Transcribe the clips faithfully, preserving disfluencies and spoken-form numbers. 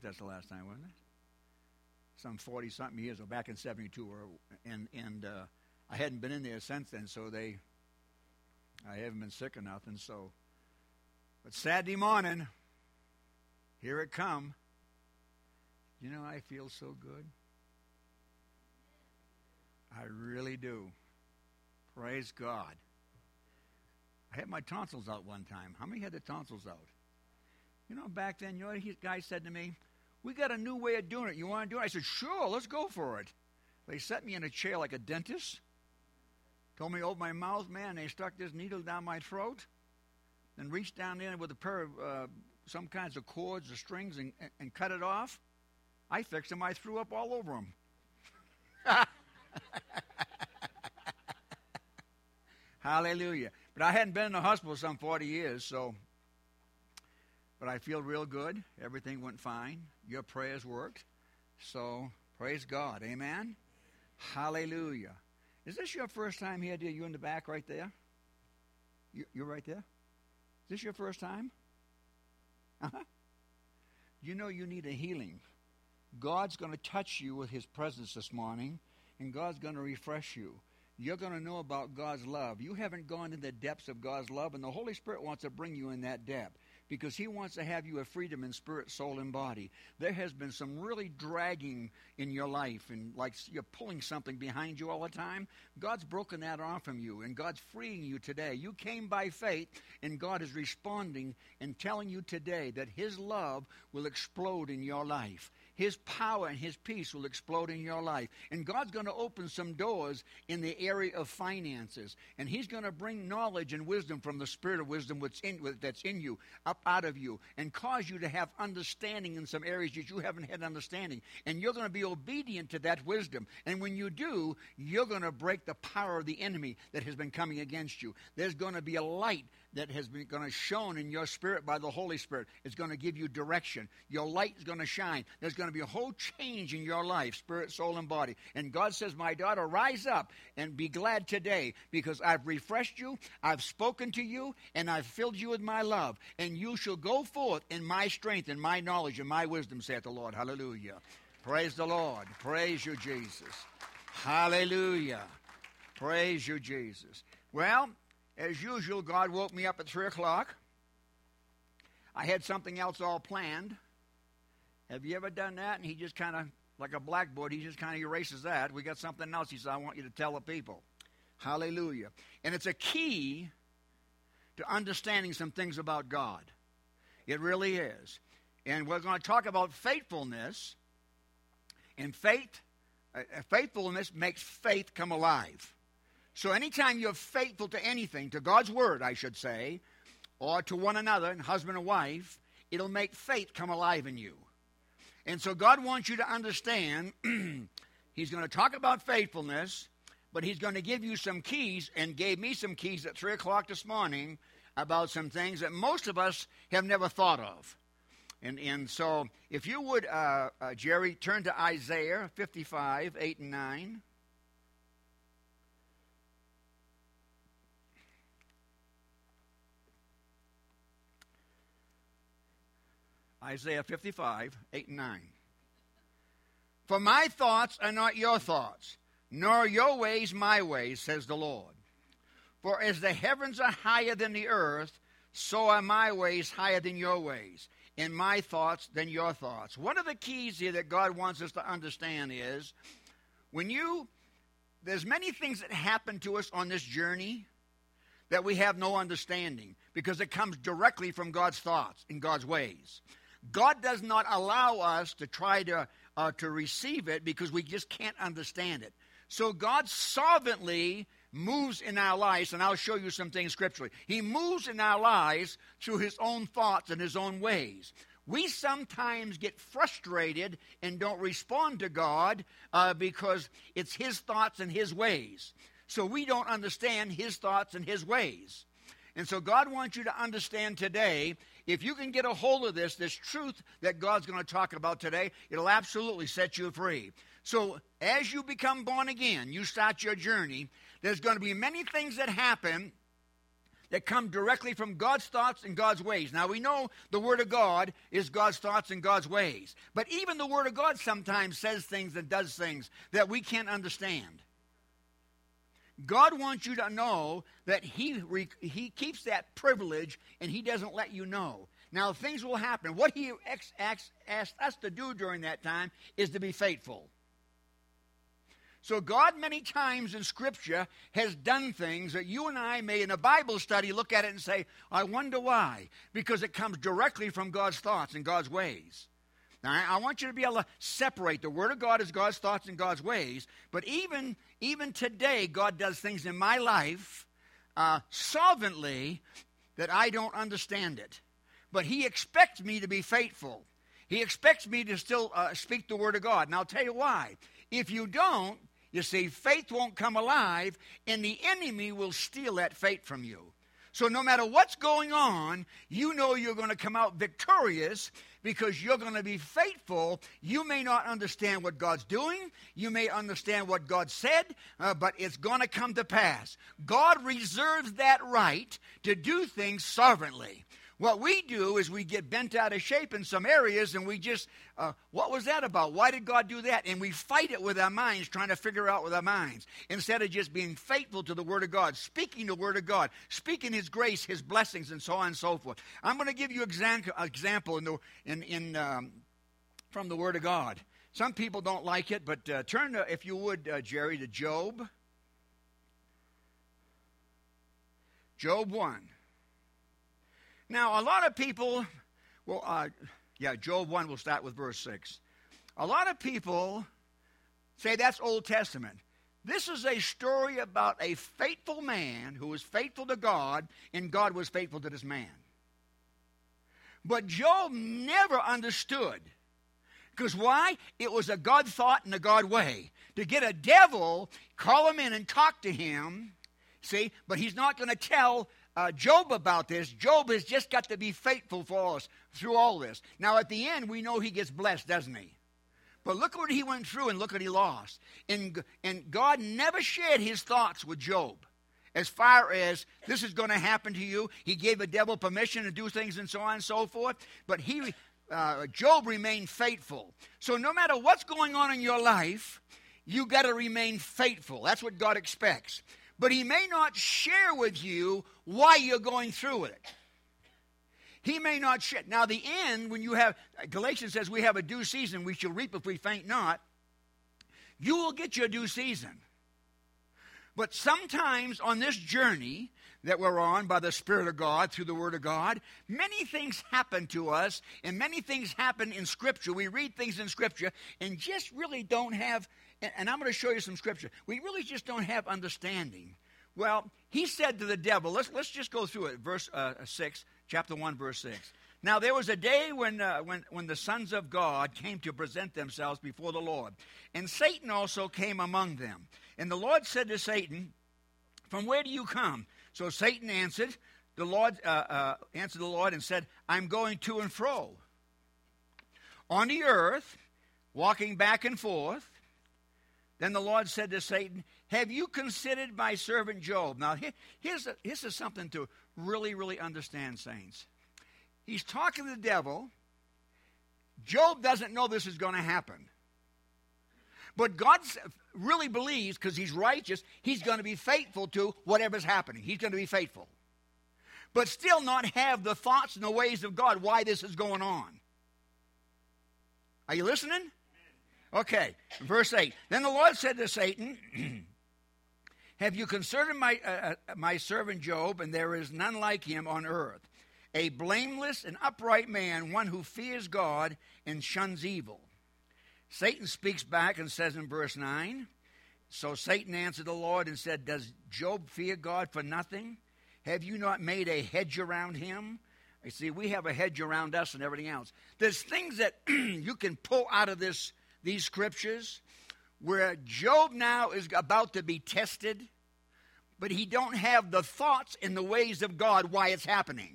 that's the last time, wasn't it? Some forty-something years ago, back in seventy-two. Or, and and uh, I hadn't been in there since then, so they, I haven't been sick or nothing. So, but Saturday morning, here it come. You know, I feel so good. I really do. Praise God. I had my tonsils out one time. How many had their tonsils out? You know, back then, you know, the guy said to me, we got a new way of doing it. You want to do it? I said, sure, let's go for it. They set me in a chair like a dentist. Told me to open my mouth, man. They stuck this needle down my throat. Then reached down there with a pair of uh, some kinds of cords or strings and, and, and cut it off. I fixed them. I threw up all over them. Hallelujah. But I hadn't been in the hospital some forty years, so, but I feel real good. Everything went fine. Your prayers worked. So, praise God. Amen? Hallelujah. Is this your first time here, dear? You in the back right there? You, you're right there? Is this your first time? Uh-huh. You know you need a healing. God's going to touch you with his presence this morning, and God's going to refresh you. You're going to know about God's love. You haven't gone in the depths of God's love, and the Holy Spirit wants to bring you in that depth because he wants to have you a freedom in spirit, soul, and body. There has been some really dragging in your life, and like you're pulling something behind you all the time. God's broken that off from you, and God's freeing you today. You came by faith, and God is responding and telling you today that his love will explode in your life. His power and his peace will explode in your life. And God's going to open some doors in the area of finances. And he's going to bring knowledge and wisdom from the spirit of wisdom that's in, that's in you, up out of you, and cause you to have understanding in some areas that you haven't had understanding. And you're going to be obedient to that wisdom. And when you do, you're going to break the power of the enemy that has been coming against you. There's going to be a light that has been going to shone in your spirit by the Holy Spirit. It's going to give you direction. Your light is going to shine. There's going to be a whole change in your life, spirit, soul, and body. And God says, my daughter, rise up and be glad today because I've refreshed you, I've spoken to you, and I've filled you with my love. And you shall go forth in my strength and my knowledge and my wisdom, saith the Lord. Hallelujah. Praise the Lord. Praise you, Jesus. Hallelujah. Praise you, Jesus. Well, as usual, God woke me up at three o'clock. I had something else all planned. Have you ever done that? And he just kind of, like a blackboard, he just kind of erases that. We got something else he said, I want you to tell the people. Hallelujah. And it's a key to understanding some things about God. It really is. And we're going to talk about faithfulness. And faith, uh, faithfulness makes faith come alive. So anytime you're faithful to anything, to God's word, I should say, or to one another, and husband and wife, it'll make faith come alive in you. And so God wants you to understand, he's going to talk about faithfulness, but he's going to give you some keys, and gave me some keys at three o'clock this morning about some things that most of us have never thought of. And, and so if you would, uh, uh, Jerry, turn to Isaiah fifty-five, eight and nine. Isaiah fifty-five, eight and nine. For my thoughts are not your thoughts, nor your ways my ways, says the Lord. For as the heavens are higher than the earth, so are my ways higher than your ways, and my thoughts than your thoughts. One of the keys here that God wants us to understand is, when you, there's many things that happen to us on this journey that we have no understanding, because it comes directly from God's thoughts and God's ways. God does not allow us to try to, uh, to receive it because we just can't understand it. So God sovereignly moves in our lives, and I'll show you some things scripturally. He moves in our lives through his own thoughts and his own ways. We sometimes get frustrated and don't respond to God uh, because it's his thoughts and his ways. So we don't understand his thoughts and his ways. And so God wants you to understand today, if you can get a hold of this, this truth that God's going to talk about today, it'll absolutely set you free. So as you become born again, you start your journey, there's going to be many things that happen that come directly from God's thoughts and God's ways. Now, we know the Word of God is God's thoughts and God's ways. But even the Word of God sometimes says things and does things that we can't understand. God wants you to know that he, re, he keeps that privilege and He doesn't let you know. Now, things will happen. What He ex, ex, asked us to do during that time is to be faithful. So God many times in Scripture has done things that you and I may in a Bible study look at it and say, I wonder why. Because it comes directly from God's thoughts and God's ways. Now, I want you to be able to separate. The Word of God is God's thoughts and God's ways. But even, even today, God does things in my life uh, sovereignly that I don't understand it. But He expects me to be faithful. He expects me to still uh, speak the Word of God. And I'll tell you why. If you don't, you see, faith won't come alive, and the enemy will steal that faith from you. So no matter what's going on, you know you're going to come out victorious because you're going to be faithful. You may not understand what God's doing. You may understand what God said, uh, but it's going to come to pass. God reserves that right to do things sovereignly. What we do is we get bent out of shape in some areas and we just, uh, what was that about? Why did God do that? And we fight it with our minds, trying to figure out with our minds, instead of just being faithful to the Word of God, speaking the Word of God, speaking His grace, His blessings, and so on and so forth. I'm going to give you an example in the, in, in, um, from the Word of God. Some people don't like it, but uh, turn, to, if you would, uh, Jerry, to Job. Job one. Now, a lot of people, well, uh, yeah, Job one, we'll start with verse six. A lot of people say that's Old Testament. This is a story about a faithful man who was faithful to God, and God was faithful to this man. But Job never understood. Because why? It was a God thought and a God way. To get a devil, call him in and talk to him, see, but he's not going to tell Uh, Job about this. Job has just got to be faithful for us through all this. Now, at the end, we know he gets blessed, doesn't he? But look what he went through and look what he lost. And, and God never shared His thoughts with Job as far as this is going to happen to you. He gave the devil permission to do things and so on and so forth. But he, uh, Job remained faithful. So no matter what's going on in your life, you got to remain faithful. That's what God expects. But He may not share with you why you're going through it. He may not share. Now, the end, when you have, Galatians says we have a due season, we shall reap if we faint not. You will get your due season. But sometimes on this journey that we're on by the Spirit of God, through the Word of God, many things happen to us, and many things happen in Scripture. We read things in Scripture and just really don't have, and I'm going to show you some Scripture, we really just don't have understanding. Well, he said to the devil, let's, let's just go through it, verse uh, six, chapter one, verse six. Now, there was a day when, uh, when, when the sons of God came to present themselves before the Lord, and Satan also came among them. And the Lord said to Satan, from where do you come? So Satan answered, the Lord uh, uh, answered the Lord and said, I'm going to and fro on the earth, walking back and forth. Then the Lord said to Satan, have you considered my servant Job? Now, here, here's, a, here's a something to really, really understand, saints. He's talking to the devil. Job doesn't know this is going to happen. But God really believes, because he's righteous, he's going to be faithful to whatever's happening. He's going to be faithful. But still not have the thoughts and the ways of God why this is going on. Are you listening? Okay, verse eight. Then the Lord said to Satan, have you considered my, uh, my servant Job, and there is none like him on earth, a blameless and upright man, one who fears God and shuns evil. Satan speaks back and says in verse nine, so Satan answered the Lord and said, does Job fear God for nothing? Have you not made a hedge around him? You see, we have a hedge around us and everything else. There's things that you can pull out of this these scriptures where Job now is about to be tested, but he don't have the thoughts and the ways of God why it's happening.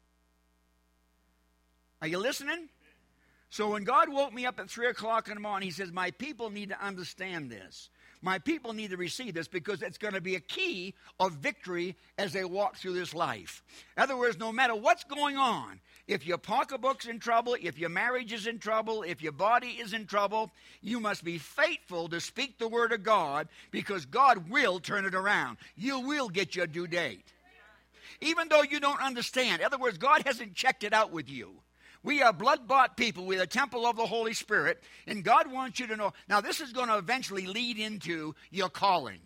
Are you listening? So when God woke me up at three o'clock in the morning, He says, my people need to understand this. My people need to receive this because it's going to be a key of victory as they walk through this life. In other words, no matter what's going on, if your pocketbook's in trouble, if your marriage is in trouble, if your body is in trouble, you must be faithful to speak the word of God because God will turn it around. You will get your due date. Even though you don't understand. In other words, God hasn't checked it out with you. We are blood-bought people. We're the temple of the Holy Spirit. And God wants you to know. Now, this is going to eventually lead into your calling.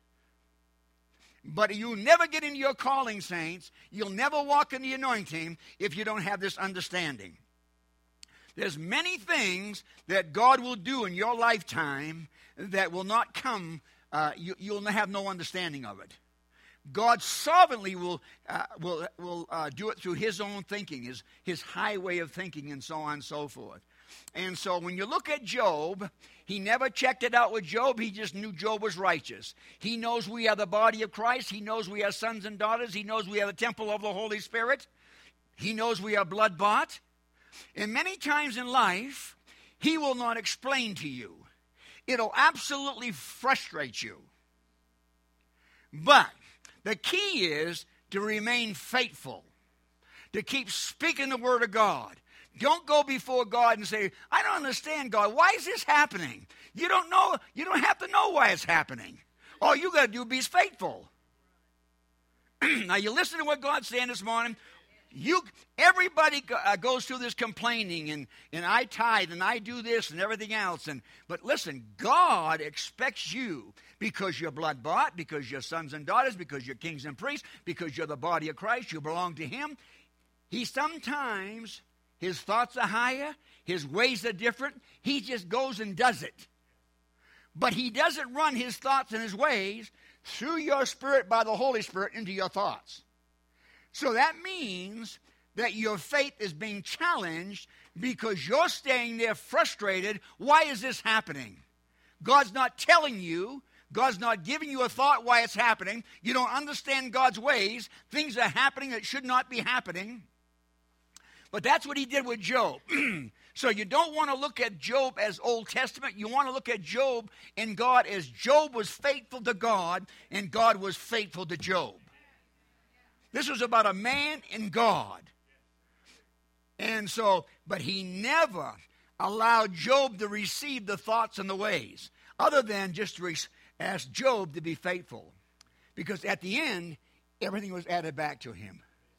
But you'll never get into your calling, saints. You'll never walk in the anointing if you don't have this understanding. There's many things that God will do in your lifetime that will not come. Uh, you, you'll have no understanding of it. God sovereignly will uh, will will uh, do it through his own thinking, his, his high way of thinking, and so on and so forth. And so when you look at Job, he never checked it out with Job. He just knew Job was righteous. He knows we are the body of Christ. He knows we are sons and daughters. He knows we are the temple of the Holy Spirit. He knows we are blood-bought. And many times in life, he will not explain to you. It'll absolutely frustrate you. But the key is to remain faithful, to keep speaking the word of God. Don't go before God and say, I don't understand, God. Why is this happening? You don't know. You don't have to know why it's happening. All you got to do is be faithful. Now, you listen to what God's saying this morning. You, everybody go, uh, goes through this complaining, and, and I tithe, and I do this, and everything else. And But listen, God expects you, because you're blood-bought, because you're sons and daughters, because you're kings and priests, because you're the body of Christ, you belong to him. He sometimes, his thoughts are higher, his ways are different. He just goes and does it. But he doesn't run his thoughts and his ways through your spirit by the Holy Spirit into your thoughts. So that means that your faith is being challenged because you're staying there frustrated. Why is this happening? God's not telling you. God's not giving you a thought why it's happening. You don't understand God's ways. Things are happening that should not be happening. But that's what he did with Job. So you don't want to look at Job as Old Testament. You want to look at Job and God as Job was faithful to God and God was faithful to Job. This was about a man and God. And so, but he never allowed Job to receive the thoughts and the ways, other than just to ask Job to be faithful. Because at the end, everything was added back to him.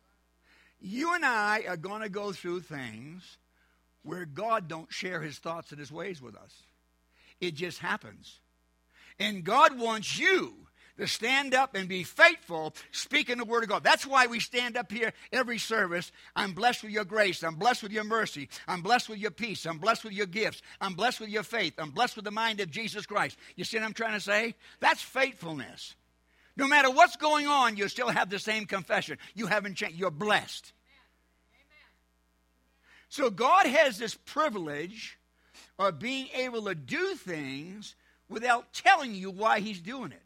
You and I are going to go through things where God don't share his thoughts and his ways with us. It just happens. And God wants you to stand up and be faithful, speaking the word of God. That's why we stand up here every service. I'm blessed with your grace. I'm blessed with your mercy. I'm blessed with your peace. I'm blessed with your gifts. I'm blessed with your faith. I'm blessed with the mind of Jesus Christ. You see what I'm trying to say? That's faithfulness. No matter what's going on, you still have the same confession. You haven't changed. You're blessed. Amen. So God has this privilege of being able to do things without telling you why he's doing it.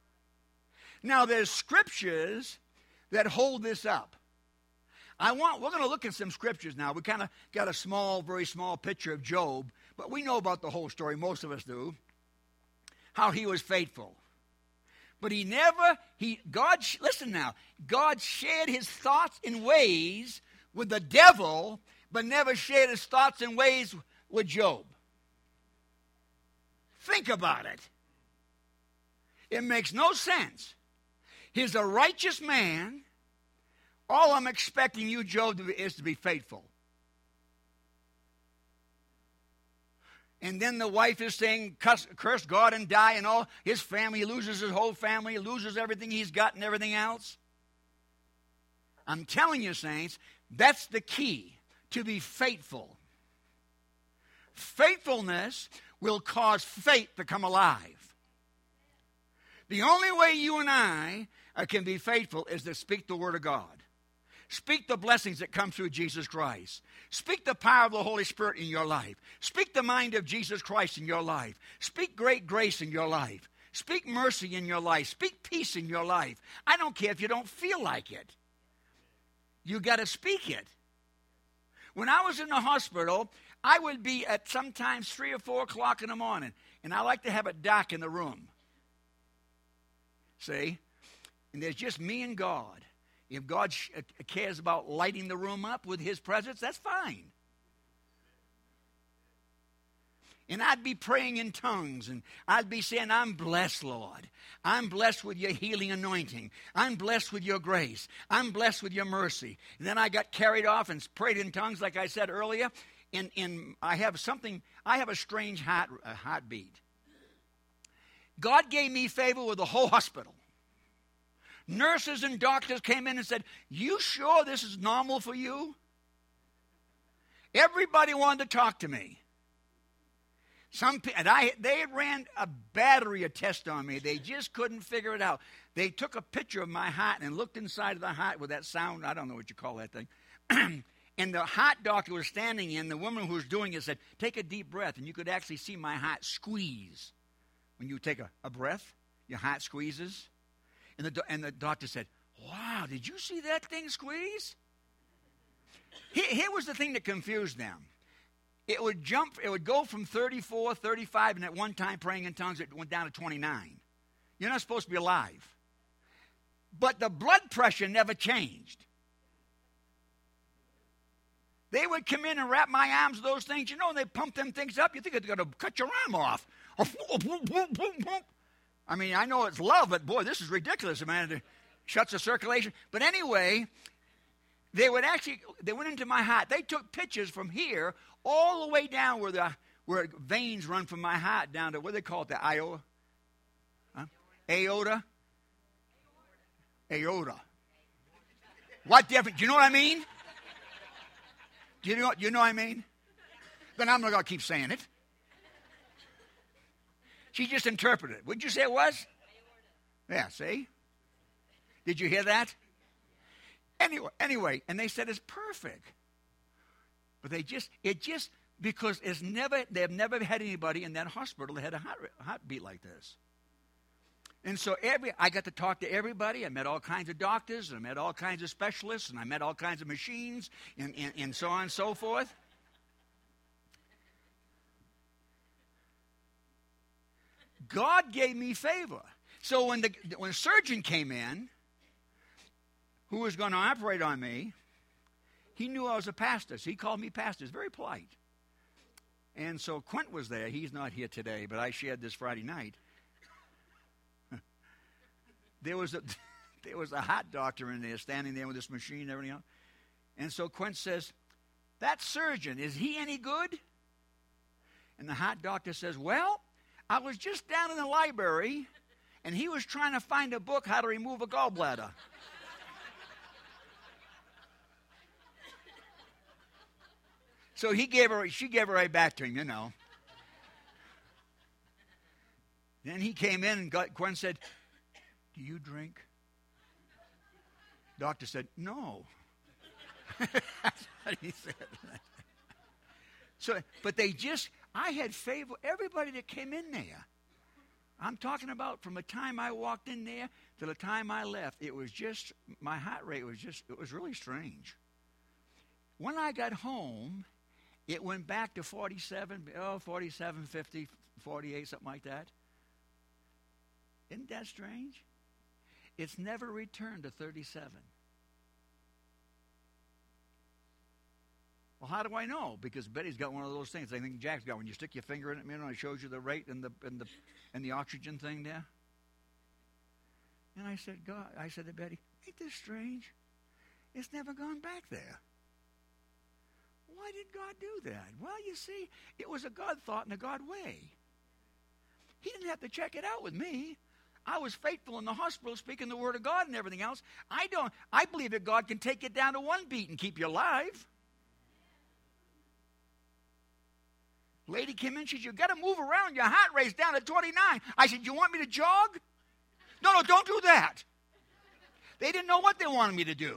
Now, there's scriptures that hold this up. I want, we're going to look at some scriptures now. We kind of got a small, very small picture of Job, but we know about the whole story. Most of us do. How he was faithful. But he never, he, God, listen now, God shared his thoughts and ways with the devil, but never shared his thoughts and ways with Job. Think about it. It makes no sense. He's a righteous man. All I'm expecting you, Job, to be, is to be faithful. And then the wife is saying, curse, curse God and die, and all his family, he loses his whole family, he loses everything he's got and everything else. I'm telling you, saints, that's the key, to be faithful. Faithfulness will cause faith to come alive. The only way you and I uh, can be faithful is to speak the word of God. Speak the blessings that come through Jesus Christ. Speak the power of the Holy Spirit in your life. Speak the mind of Jesus Christ in your life. Speak great grace in your life. Speak mercy in your life. Speak peace in your life. I don't care if you don't feel like it. You got to speak it. When I was in the hospital, I would be at sometimes three or four o'clock in the morning, and I like to have it dark in the room. See? And there's just me and God. If God sh- cares about lighting the room up with his presence, that's fine. And I'd be praying in tongues, and I'd be saying, I'm blessed, Lord. I'm blessed with your healing anointing. I'm blessed with your grace. I'm blessed with your mercy. And then I got carried off and prayed in tongues, like I said earlier. And, and I have something, I have a strange heart, uh, heartbeat. God gave me favor with the whole hospital. Nurses and doctors came in and said, you sure this is normal for you? Everybody wanted to talk to me. Some and I they ran a battery of tests on me. They just couldn't figure it out. They took a picture of my heart and looked inside of the heart with that sound. I don't know what you call that thing. And the heart doctor was standing in. The woman who was doing it said, take a deep breath. And you could actually see my heart squeeze. When you take a, a breath, your heart squeezes. And the, and the doctor said, wow, did you see that thing squeeze? Here, here was the thing that confused them. It would jump, it would go from thirty-four, thirty-five, and at one time praying in tongues, it went down to twenty-nine. You're not supposed to be alive. But the blood pressure never changed. They would come in and wrap my arms with those things, you know, and they pump them things up. You think they're going to cut your arm off. I mean, I know it's love, but boy, this is ridiculous, man. It shuts the circulation. But anyway, they would actually, they went into my heart. They took pictures from here all the way down where the where veins run from my heart down to, what do they call it, the iota? Huh? Aorta? Aorta. What difference? Do you know what I mean? Do you know, you know what I mean? Then I'm not going to keep saying it. She just interpreted it. What'd you say it was? Yeah, see? Did you hear that? Anyway, anyway, and they said it's perfect. But they just, it just, because it's never, they've never had anybody in that hospital that had a heart, heartbeat like this. And so every, I got to talk to everybody. I met all kinds of doctors, and I met all kinds of specialists, and I met all kinds of machines, and, and, and so on and so forth. God gave me favor. So when the when the surgeon came in, who was going to operate on me, he knew I was a pastor, so he called me pastor. It's very polite. And so Quint was there. He's not here today, but I shared this Friday night. There was a there was a heart doctor in there standing there with this machine and everything else. And so Quint says, that surgeon, is he any good? And the heart doctor says, well, I was just down in the library, and he was trying to find a book, How to Remove a Gallbladder. So he gave her, she gave her right back to him, you know. Then he came in, and got, Gwen said, do you drink? Doctor said, no. That's what he said. So, but they just, I had favor, everybody that came in there. I'm talking about from the time I walked in there to the time I left, it was just, my heart rate was just, it was really strange. When I got home, it went back to forty-seven, oh, forty-seven, fifty, forty-eight, something like that. Isn't that strange? It's never returned to thirty-seven. Well, how do I know? Because Betty's got one of those things. I think Jack's got when you stick your finger in it, you know, it shows you the rate and the and the and the oxygen thing there. And I said, God, I said to Betty, ain't this strange? It's never gone back there. Why did God do that? Well, you see, it was a God thought in a God way. He didn't have to check it out with me. I was faithful in the hospital, speaking the word of God and everything else. I don't. I believe that God can take it down to one beat and keep you alive. Lady came in, she said, you've got to move around. Your heart rate's down to twenty-nine. I said, you want me to jog? No, no, don't do that. They didn't know what they wanted me to do.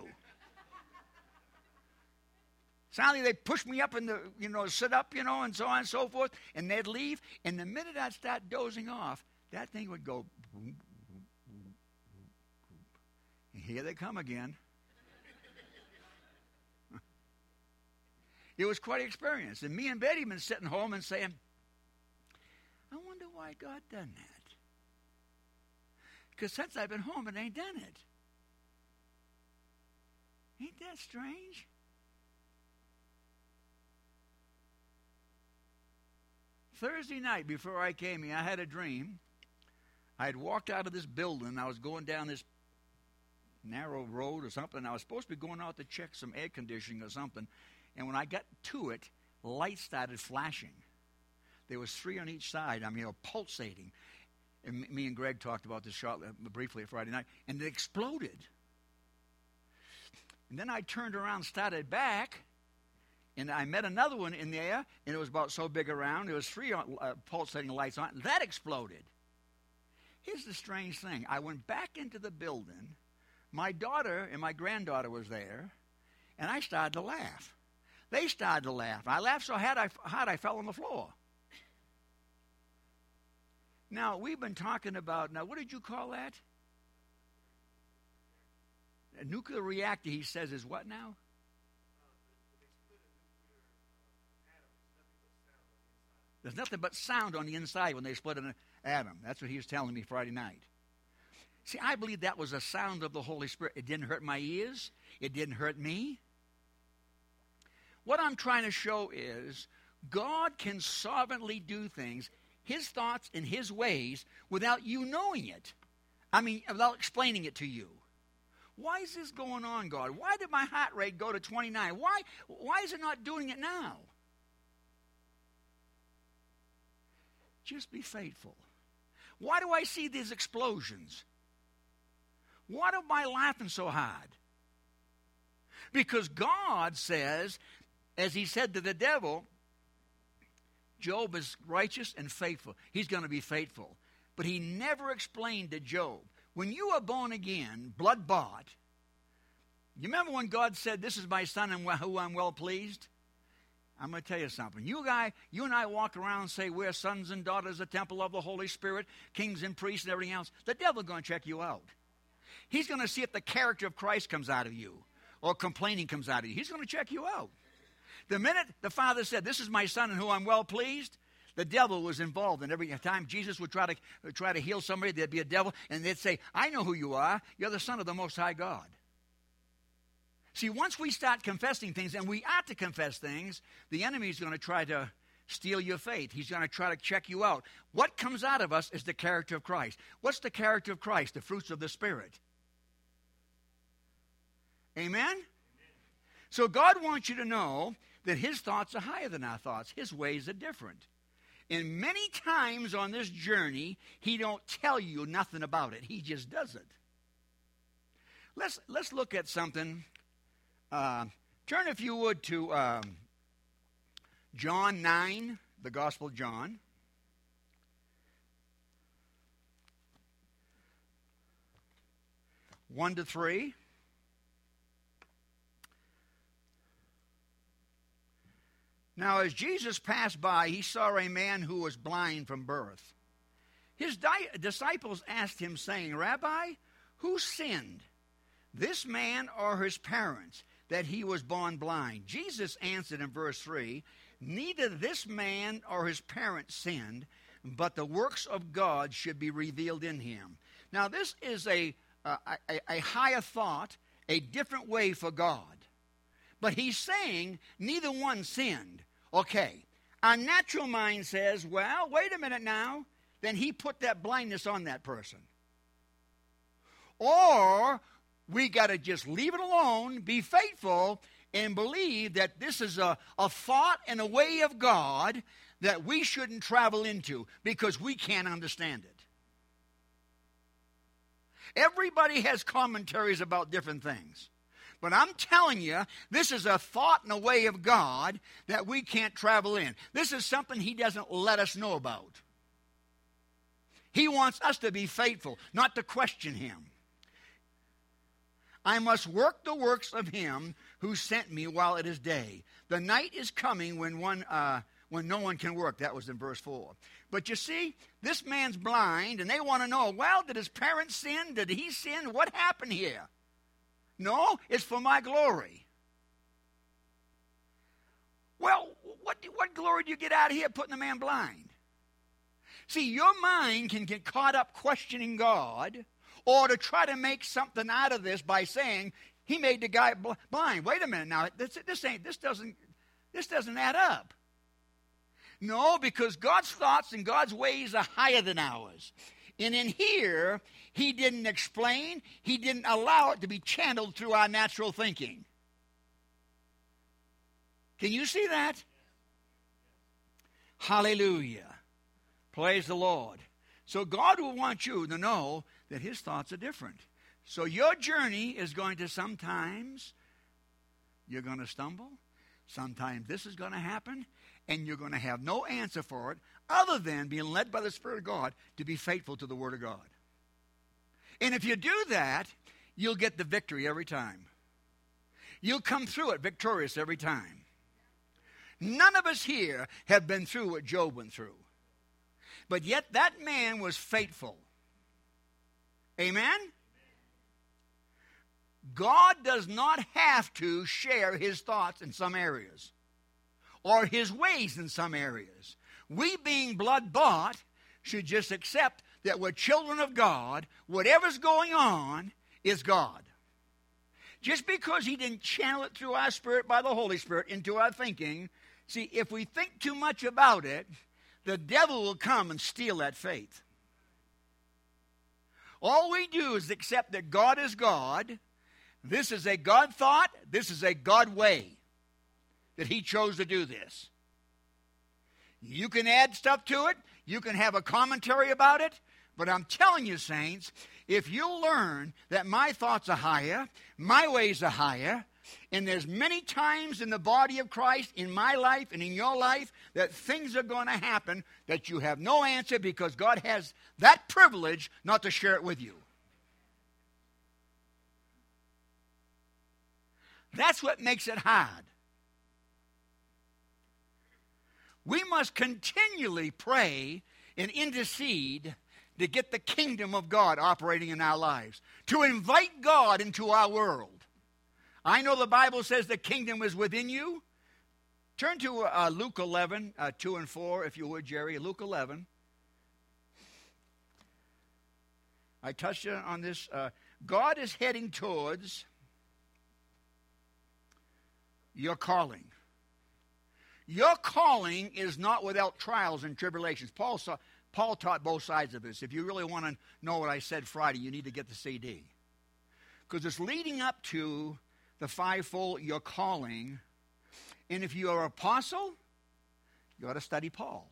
Suddenly they pushed me up in the, you know, sit up, you know, and so on and so forth, and they'd leave. And the minute I'd start dozing off, that thing would go, boom, boom, boom, boom, boom. And here they come again. It was quite an experience. And me and Betty been sitting home and saying, I wonder why God done that. Because since I've been home, it ain't done it. Ain't that strange? Thursday night before I came here, I had a dream. I had walked out of this building. I was going down this narrow road or something. I was supposed to be going out to check some air conditioning or something. And when I got to it, lights started flashing. There was three on each side. I mean, they were pulsating. And me and Greg talked about this shortly, briefly Friday night. And it exploded. And then I turned around and started back. And I met another one in there, and it was about so big around. There was three uh, pulsating lights on it. That exploded. Here's the strange thing. I went back into the building. My daughter and my granddaughter was there, and I started to laugh. They started to laugh. I laughed so hard I, hard I fell on the floor. Now, we've been talking about, now, what did you call that? A nuclear reactor, he says, is what now? There's nothing but sound on the inside when they split an atom. That's what he was telling me Friday night. See, I believe that was a sound of the Holy Spirit. It didn't hurt my ears. It didn't hurt me. What I'm trying to show is God can sovereignly do things, his thoughts and his ways, without you knowing it. I mean, without explaining it to you. Why is this going on, God? Why did my heart rate go to twenty-nine? Why, why is it not doing it now? Just be faithful. Why do I see these explosions? Why am I laughing so hard? Because God says, as he said to the devil, Job is righteous and faithful. He's going to be faithful. But he never explained to Job, when you are born again, blood bought, you remember when God said, this is my son in who I'm well pleased? I'm going to tell you something. You guy, you and I walk around and say we're sons and daughters, the temple of the Holy Spirit, kings and priests and everything else. The devil's going to check you out. He's going to see if the character of Christ comes out of you or complaining comes out of you. He's going to check you out. The minute the Father said, this is my son in whom I'm well pleased, the devil was involved. And every time Jesus would try to, try to heal somebody, there'd be a devil, and they'd say, I know who you are. You're the Son of the Most High God. See, once we start confessing things, and we ought to confess things, the enemy is going to try to steal your faith. He's going to try to check you out. What comes out of us is the character of Christ. What's the character of Christ? The fruits of the Spirit. Amen? Amen? So God wants you to know that his thoughts are higher than our thoughts. His ways are different. And many times on this journey, he don't tell you nothing about it. He just does it. Let's, let's look at something. Uh, turn, if you would, to um, John nine, the Gospel of John. one to three. Now, as Jesus passed by, he saw a man who was blind from birth. His di- disciples asked him, saying, Rabbi, who sinned, this man or his parents, that he was born blind? Jesus answered in verse three, neither this man or his parents sinned, but the works of God should be revealed in him. Now, this is a, a, a, a higher thought, a different way for God. But he's saying neither one sinned. Okay, our natural mind says, well, wait a minute now. Then he put that blindness on that person. Or we got to just leave it alone, be faithful, and believe that this is a, a thought and a way of God that we shouldn't travel into because we can't understand it. Everybody has commentaries about different things. But I'm telling you, this is a thought and a way of God that we can't travel in. This is something he doesn't let us know about. He wants us to be faithful, not to question him. I must work the works of him who sent me while it is day. The night is coming when one uh, when no one can work. That was in verse four. But you see, this man's blind, and they want to know, well, did his parents sin? Did he sin? What happened here? No, it's for my glory. Well, what, what glory do you get out of here putting the man blind? See, your mind can get caught up questioning God, or to try to make something out of this by saying he made the guy bl- blind. Wait a minute now, this, this ain't this doesn't this doesn't add up. No, because God's thoughts and God's ways are higher than ours. And in here, he didn't explain, he didn't allow it to be channeled through our natural thinking. Can you see that? Hallelujah. Praise the Lord. So God will want you to know that his thoughts are different. So your journey is going to sometimes, you're going to stumble. Sometimes this is going to happen. And you're going to have no answer for it other than being led by the Spirit of God to be faithful to the Word of God. And if you do that, you'll get the victory every time. You'll come through it victorious every time. None of us here have been through what Job went through. But yet that man was faithful. Amen? God does not have to share his thoughts in some areas, or his ways in some areas. We, being blood-bought, should just accept that we're children of God. Whatever's going on is God. Just because he didn't channel it through our spirit by the Holy Spirit into our thinking, see, if we think too much about it, the devil will come and steal that faith. All we do is accept that God is God. This is a God thought. This is a God way that he chose to do this. You can add stuff to it. You can have a commentary about it. But I'm telling you, saints, if you learn that my thoughts are higher, my ways are higher, and there's many times in the body of Christ, in my life and in your life, that things are going to happen that you have no answer because God has that privilege not to share it with you. That's what makes it hard. We must continually pray and intercede to get the kingdom of God operating in our lives, to invite God into our world. I know the Bible says the kingdom is within you. Turn to uh, Luke eleven, uh, two and four, if you would, Jerry. Luke eleven. I touched on this. Uh, God is heading towards your calling. Your calling is not without trials and tribulations. Paul saw, Paul taught both sides of this. If you really want to know what I said Friday, you need to get the C D. Because it's leading up to the fivefold, your calling. And if you are an apostle, you ought to study Paul.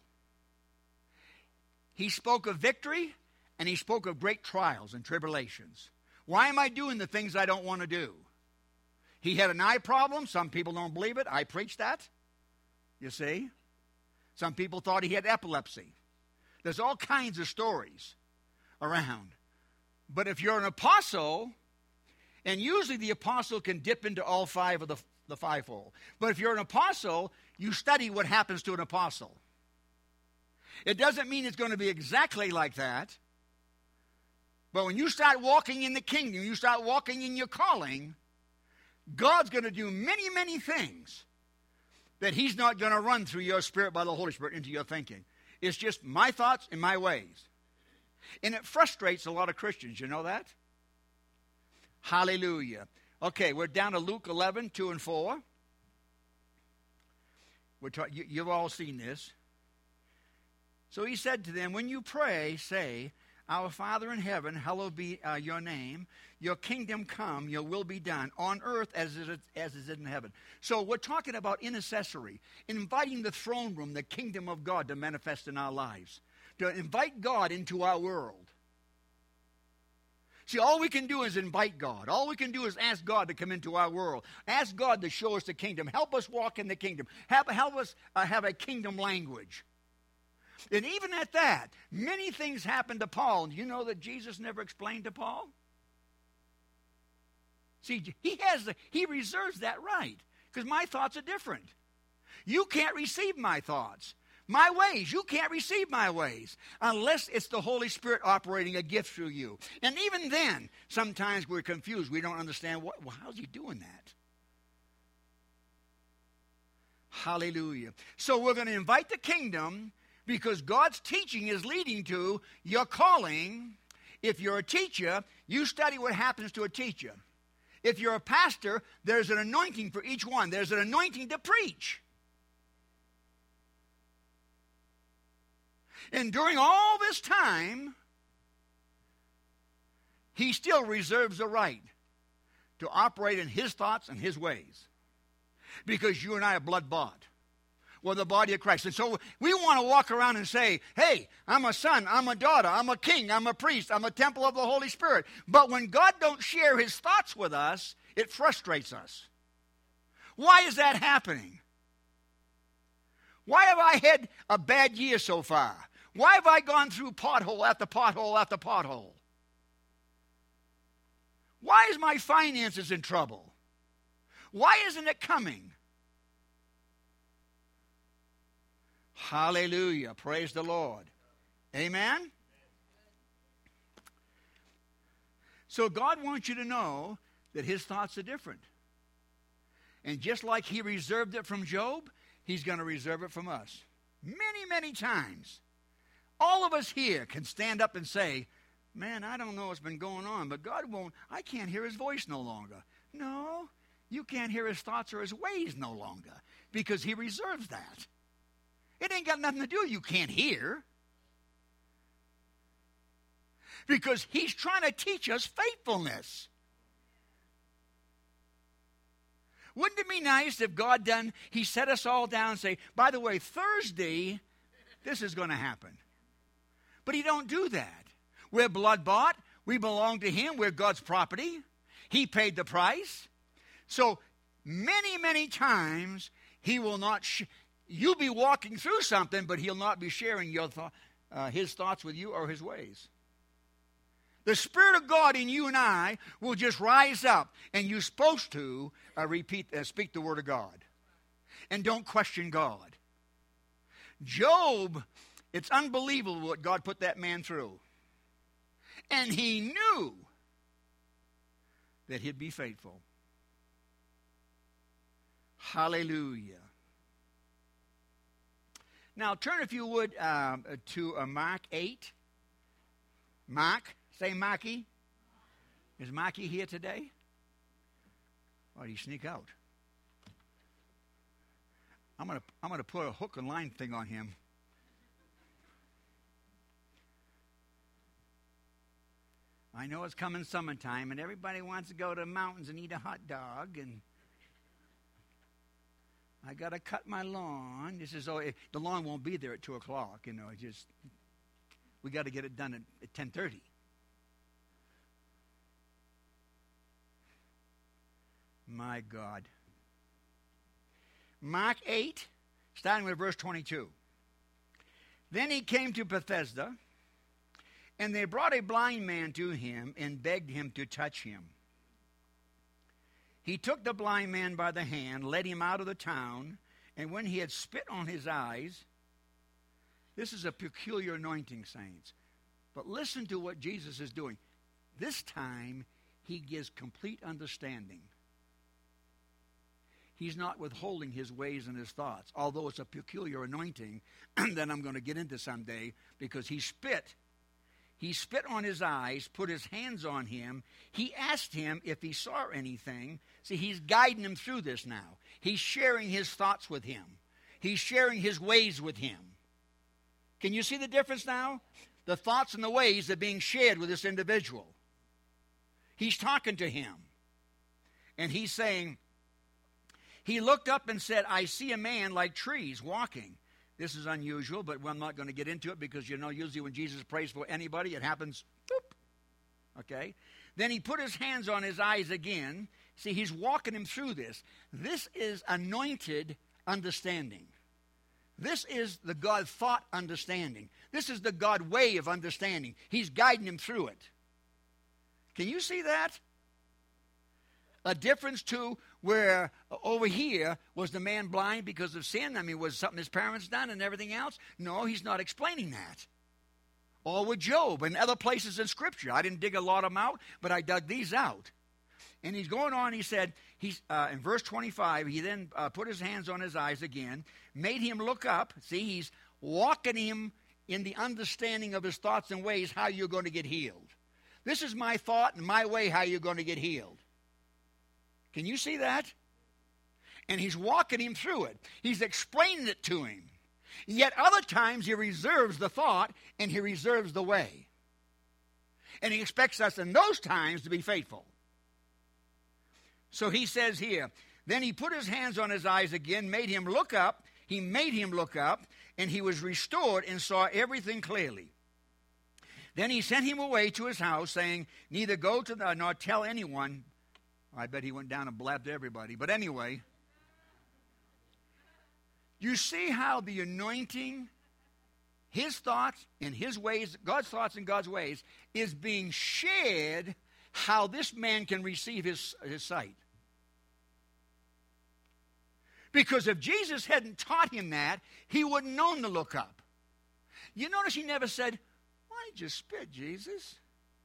He spoke of victory, and he spoke of great trials and tribulations. Why am I doing the things I don't want to do? He had an eye problem. Some people don't believe it. I preach that. You see? Some people thought he had epilepsy. There's all kinds of stories around. But if you're an apostle, and usually the apostle can dip into all five of the, the fivefold. But if you're an apostle, you study what happens to an apostle. It doesn't mean it's going to be exactly like that. But when you start walking in the kingdom, you start walking in your calling, God's going to do many, many things that he's not going to run through your spirit by the Holy Spirit into your thinking. It's just my thoughts and my ways. And it frustrates a lot of Christians. You know that? Hallelujah. Okay, we're down to Luke eleven, two and four. We're ta- you, you've all seen this. So he said to them, when you pray, say, Our Father in heaven, hallowed be uh, your name. Your kingdom come, your will be done, on earth as it is, as is in heaven. So we're talking about intercessory, inviting the throne room, the kingdom of God to manifest in our lives, to invite God into our world. See, all we can do is invite God. All we can do is ask God to come into our world. Ask God to show us the kingdom. Help us walk in the kingdom. Help, help us uh, have a kingdom language. And even at that, many things happened to Paul. You know that Jesus never explained to Paul? See, he has the, he reserves that right, because my thoughts are different. You can't receive my thoughts. My ways, you can't receive my ways unless it's the Holy Spirit operating a gift through you. And even then, sometimes we're confused. We don't understand, what, well, how's he doing that? Hallelujah. So we're going to invite the kingdom because God's teaching is leading to your calling. If you're a teacher, you study what happens to a teacher. If you're a pastor, there's an anointing for each one. There's an anointing to preach. And during all this time, he still reserves the right to operate in his thoughts and his ways. Because you and I are blood-bought. We're the body of Christ. And so we want to walk around and say, hey, I'm a son, I'm a daughter, I'm a king, I'm a priest, I'm a temple of the Holy Spirit. But when God don't share his thoughts with us, it frustrates us. Why is that happening? Why have I had a bad year so far? Why have I gone through pothole after pothole after pothole? Why is my finances in trouble? Why isn't it coming? Hallelujah. Praise the Lord. Amen? So God wants you to know that his thoughts are different. And just like he reserved it from Job, he's going to reserve it from us. Many, many times. All of us here can stand up and say, man, I don't know what's been going on, but God won't, I can't hear his voice no longer. No, you can't hear his thoughts or his ways no longer because he reserves that. It ain't got nothing to do with you can't hear. Because he's trying to teach us faithfulness. Wouldn't it be nice if God done, he set us all down and say, by the way, Thursday, this is going to happen. But he don't do that. We're blood bought. We belong to him. We're God's property. He paid the price. So many, many times he will not, sh- you'll be walking through something, but he'll not be sharing your th- uh, his thoughts with you or his ways. The Spirit of God in you and I will just rise up, and you're supposed to uh, repeat, uh, speak the Word of God. And don't question God. Job, it's unbelievable what God put that man through. And he knew that he'd be faithful. Hallelujah. Now turn, if you would, uh, to uh, Mark eight. Mark. Say Marky. Is Marky here today? Or did he sneak out? I'm gonna I'm gonna put a hook and line thing on him. I know it's coming summertime and everybody wants to go to the mountains and eat a hot dog, and I gotta cut my lawn. This is oh the lawn won't be there at two o'clock, you know, it just we gotta get it done at, at ten thirty. My God. Mark eight, starting with verse twenty-two. Then he came to Bethesda, and they brought a blind man to him and begged him to touch him. He took the blind man by the hand, led him out of the town, and when he had spit on his eyes, this is a peculiar anointing, saints. But listen to what Jesus is doing. This time, he gives complete understanding. He's not withholding his ways and his thoughts, although it's a peculiar anointing that I'm going to get into someday, because he spit. He spit on his eyes, put his hands on him. He asked him if he saw anything. See, he's guiding him through this now. He's sharing his thoughts with him. He's sharing his ways with him. Can you see the difference now? The thoughts and the ways are being shared with this individual. He's talking to him. And he's saying, he looked up and said, I see a man like trees walking. This is unusual, but I'm not going to get into it because, you know, usually when Jesus prays for anybody, it happens, boop. Okay? Then he put his hands on his eyes again. See, he's walking him through this. This is anointed understanding. This is the God thought understanding. This is the God way of understanding. He's guiding him through it. Can you see that? A difference to where over here was the man blind because of sin. I mean, was something his parents done and everything else? No, he's not explaining that. Or with Job and other places in Scripture. I didn't dig a lot of them out, but I dug these out. And he's going on, he said, he's uh, in verse twenty-five, he then uh, put his hands on his eyes again, made him look up. See, he's walking him in the understanding of his thoughts and ways, how you're going to get healed. This is my thought and my way how you're going to get healed. Can you see that? And he's walking him through it. He's explaining it to him. Yet other times he reserves the thought and he reserves the way. And he expects us in those times to be faithful. So he says here, then he put his hands on his eyes again, made him look up. He made him look up, and he was restored and saw everything clearly. Then he sent him away to his house, saying, neither go to the, nor tell anyone. I bet he went down and blabbed to everybody. But anyway, you see how the anointing, his thoughts and his ways, God's thoughts and God's ways, is being shared, how this man can receive his, his sight. Because if Jesus hadn't taught him that, he wouldn't known to look up. You notice he never said, why did you spit, Jesus?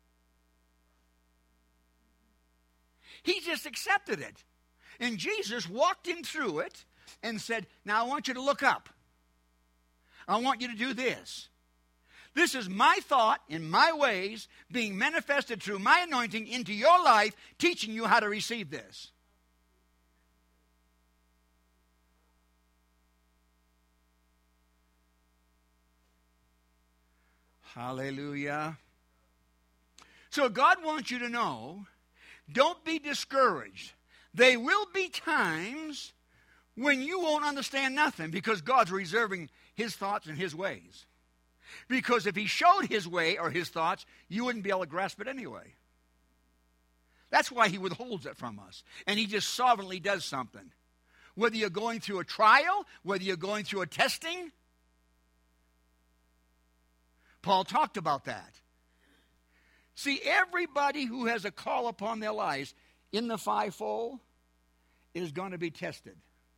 He just accepted it. And Jesus walked him through it and said, now I want you to look up. I want you to do this. This is my thought and my ways being manifested through my anointing into your life, teaching you how to receive this. Hallelujah. So God wants you to know, don't be discouraged. There will be times when you won't understand nothing because God's reserving his thoughts and his ways. Because if he showed his way or his thoughts, you wouldn't be able to grasp it anyway. That's why he withholds it from us. And he just sovereignly does something. Whether you're going through a trial, whether you're going through a testing, Paul talked about that. See, everybody who has a call upon their lives in the fivefold is going to be tested.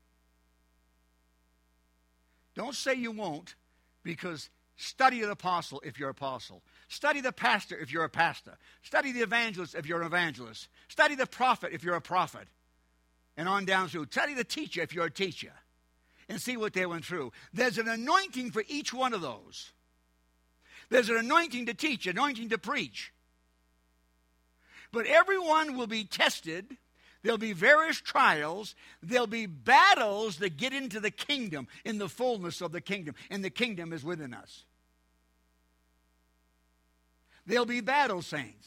Don't say you won't, because study the apostle if you're an apostle. Study the pastor if you're a pastor. Study the evangelist if you're an evangelist. Study the prophet if you're a prophet. And on down through. Study the teacher if you're a teacher. And see what they went through. There's an anointing for each one of those. There's an anointing to teach, anointing to preach. But everyone will be tested. There'll be various trials. There'll be battles that get into the kingdom, in the fullness of the kingdom. And the kingdom is within us. There'll be battles, saints.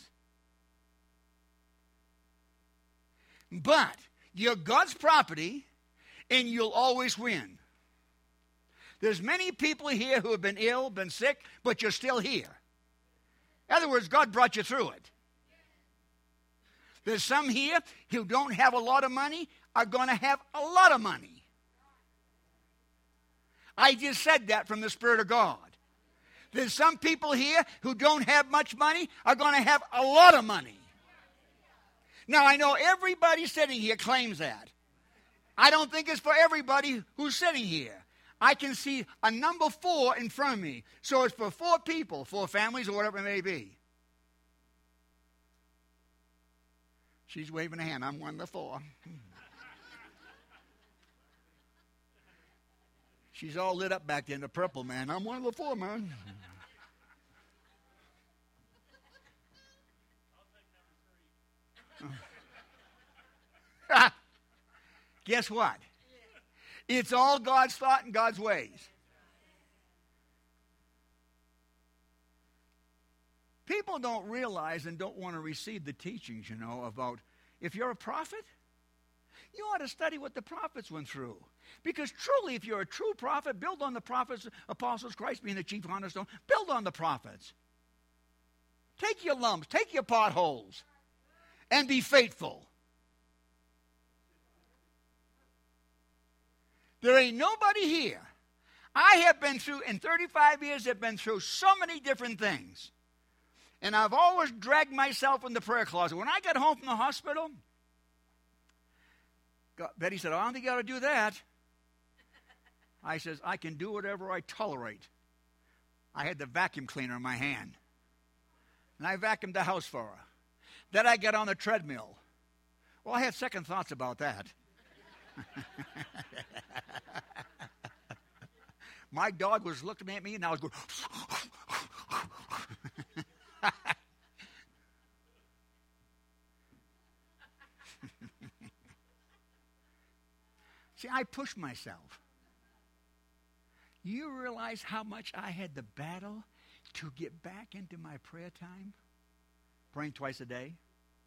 But you're God's property, and you'll always win. There's many people here who have been ill, been sick, but you're still here. In other words, God brought you through it. There's some here who don't have a lot of money, are going to have a lot of money. I just said that from the Spirit of God. There's some people here who don't have much money, are going to have a lot of money. Now, I know everybody sitting here claims that. I don't think it's for everybody who's sitting here. I can see a number four in front of me. So it's for four people, four families, or whatever it may be. She's waving a hand. I'm one of the four. She's all lit up back there in the purple, man. I'm one of the four, man. Guess what? It's all God's thought and God's ways. People don't realize and don't want to receive the teachings, you know, about if you're a prophet, you ought to study what the prophets went through. Because truly, if you're a true prophet, build on the prophets, apostles, Christ being the chief cornerstone, build on the prophets. Take your lumps, take your potholes, and be faithful. There ain't nobody here. I have been through, in thirty-five years, I've been through so many different things. And I've always dragged myself in the prayer closet. When I got home from the hospital, God, Betty said, I don't think you ought to do that. I says, I can do whatever I tolerate. I had the vacuum cleaner in my hand. And I vacuumed the house for her. Then I got on the treadmill. Well, I had second thoughts about that. My dog was looking at me, and I was going. I pushed myself. You realize how much I had to battle to get back into my prayer time? Praying twice a day.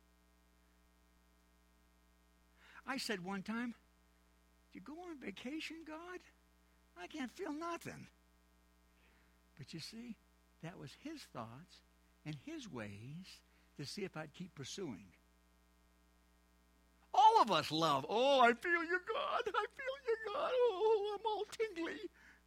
I said one time, "You go on vacation, God? I can't feel nothing." But you see, that was his thoughts and his ways to see if I'd keep pursuing. All of us love, "Oh, I feel you, God. I feel you, God. Oh, I'm all tingly."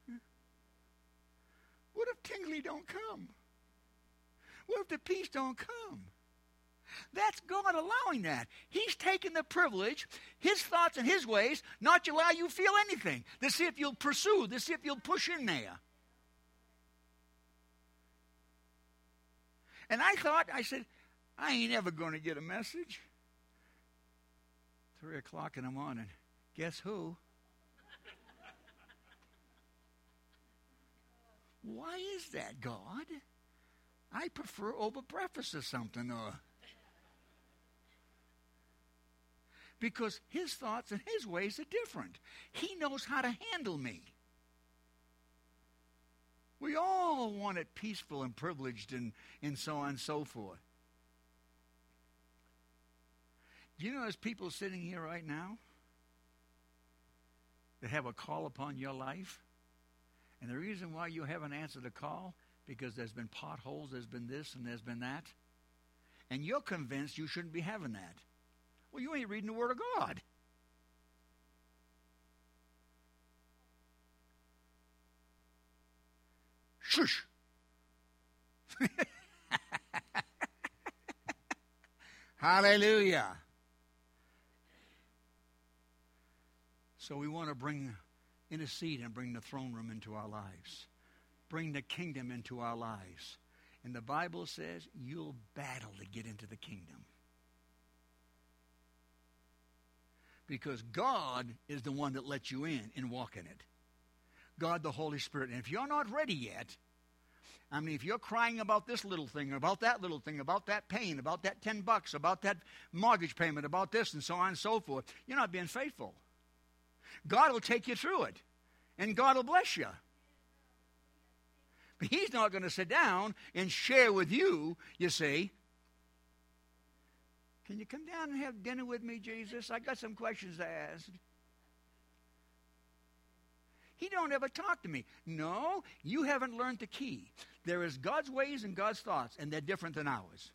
What if tingly don't come? What if the peace don't come? That's God allowing that. He's taken the privilege, his thoughts and his ways, not to allow you to feel anything, to see if you'll pursue, to see if you'll push in there. And I thought, I said, I ain't ever going to get a message. Three o'clock in the morning. Guess who? Why is that, God? I prefer over breakfast or something. Or because his thoughts and his ways are different. He knows how to handle me. We all want it peaceful and privileged and, and so on and so forth. Do you know there's people sitting here right now that have a call upon your life? And the reason why you haven't answered the call, because there's been potholes, there's been this, and there's been that. And you're convinced you shouldn't be having that. Well, you ain't reading the Word of God. Shush. Hallelujah. So we want to bring, intercede and bring the throne room into our lives. Bring the kingdom into our lives. And the Bible says you'll battle to get into the kingdom. Because God is the one that lets you in and walk in it. God the Holy Spirit. And if you're not ready yet, I mean, if you're crying about this little thing, about that little thing, about that pain, about that ten bucks, about that mortgage payment, about this and so on and so forth, you're not being faithful. God will take you through it. And God will bless you. But he's not going to sit down and share with you, you see. Can you come down and have dinner with me, Jesus? I got some questions to ask. He don't ever talk to me. No, you haven't learned the key. There is God's ways and God's thoughts, and they're different than ours.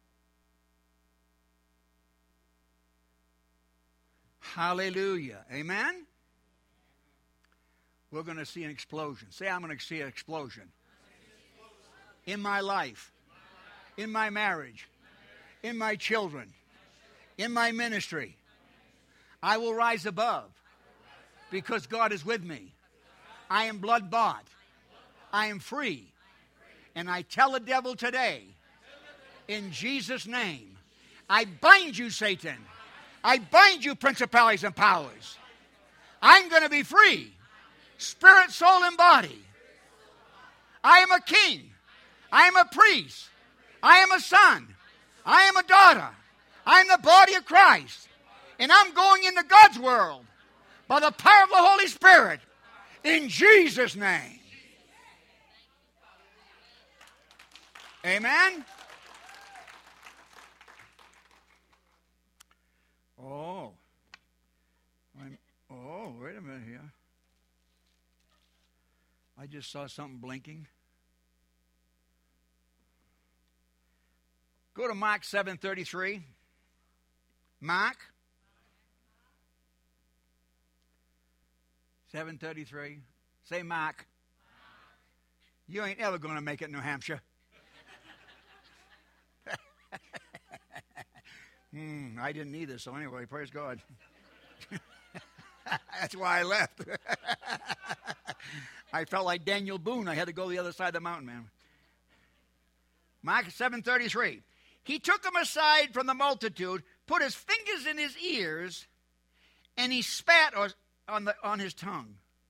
Hallelujah. Amen? We're going to see an explosion. Say, I'm going to see an explosion. In my life. In my marriage. In my children. In my ministry. I will rise above. Because God is with me. I am blood bought. I am free. And I tell the devil today, in Jesus' name, I bind you, Satan. I bind you, principalities and powers. I'm going to be free. Spirit, soul, and body. I am a king. I am a priest. I am a son. I am a daughter. I am the body of Christ. And I'm going into God's world by the power of the Holy Spirit. In Jesus' name. Amen? Oh. I'm, oh, wait a minute here. I just saw something blinking. Go to Mark seven thirty-three. Mark seven thirty-three. Say Mark. You ain't ever going to make it in New Hampshire. hmm, I didn't either, so anyway, praise God. That's why I left. I felt like Daniel Boone. I had to go the other side of the mountain, man. Mark seven thirty-three. He took him aside from the multitude, put his fingers in his ears, and he spat on, the, on his tongue.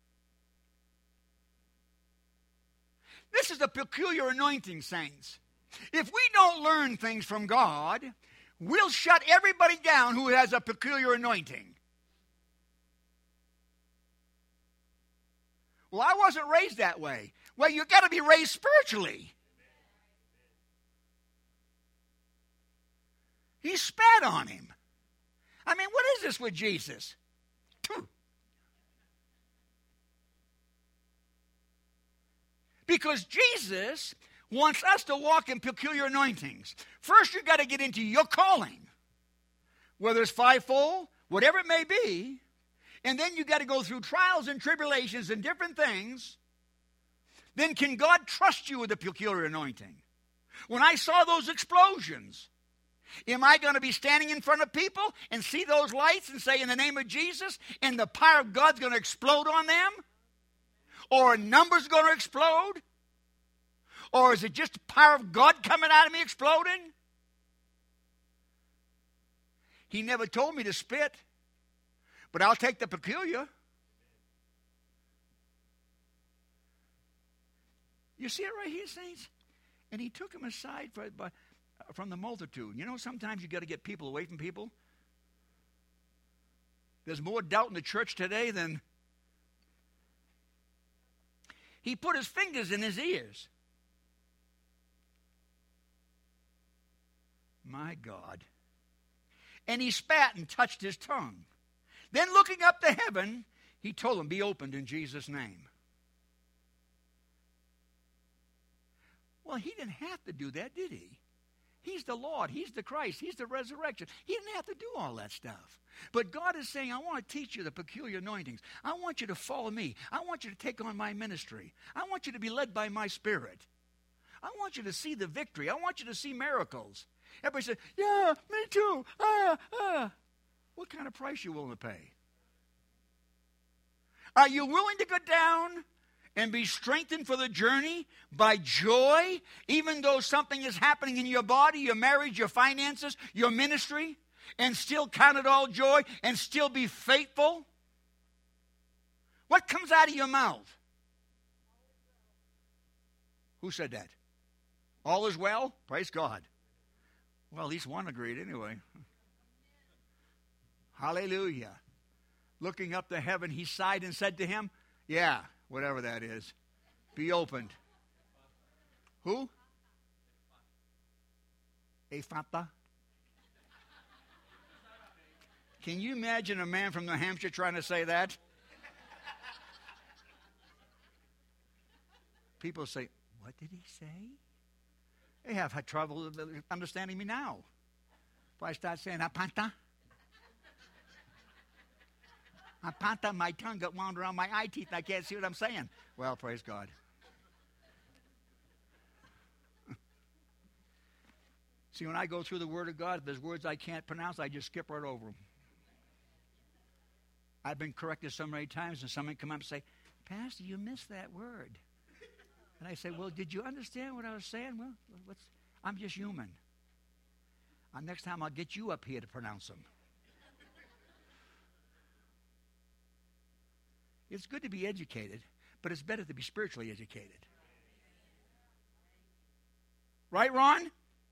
This is a peculiar anointing, saints. If we don't learn things from God, we'll shut everybody down who has a peculiar anointing. Well, I wasn't raised that way. Well, you've got to be raised spiritually. He spat on him. I mean, what is this with Jesus? Because Jesus wants us to walk in peculiar anointings. First, you've got to get into your calling, whether it's fivefold, whatever it may be, and then you've got to go through trials and tribulations and different things. Then can God trust you with a peculiar anointing? When I saw those explosions, am I going to be standing in front of people and see those lights and say, in the name of Jesus, and the power of God's going to explode on them? Or a number's going to explode? Or is it just the power of God coming out of me exploding? He never told me to spit, but I'll take the peculiar. You see it right here, saints? And he took him aside for, by, from the multitude. You know, sometimes you got to get people away from people. There's more doubt in the church today than... He put his fingers in his ears. My God. And he spat and touched his tongue. Then looking up to heaven, he told him, be opened in Jesus' name. Well, he didn't have to do that, did he? He's the Lord. He's the Christ. He's the resurrection. He didn't have to do all that stuff. But God is saying, I want to teach you the peculiar anointings. I want you to follow me. I want you to take on my ministry. I want you to be led by my Spirit. I want you to see the victory. I want you to see miracles. Everybody says, yeah, me too. Ah, ah. What kind of price are you willing to pay? Are you willing to go down and be strengthened for the journey by joy, even though something is happening in your body, your marriage, your finances, your ministry, and still count it all joy and still be faithful? What comes out of your mouth? Who said that? All is well? Praise God. Well, at least one agreed anyway. Hallelujah. Looking up to heaven, he sighed and said to him, yeah, whatever that is, be opened. Who? Ephata. Can you imagine a man from New Hampshire trying to say that? People say, what did he say? They have had trouble understanding me now. If I start saying, apanta, apanta, my tongue got wound around my eye teeth and I can't see what I'm saying. Well, praise God. See, when I go through the Word of God, if there's words I can't pronounce, I just skip right over them. I've been corrected so many times, and somebody come up and say, Pastor, you missed that word. And I say, well, did you understand what I was saying? Well, what's, I'm just human. Uh, next time I'll get you up here to pronounce them. It's good to be educated, but it's better to be spiritually educated. Right, Ron?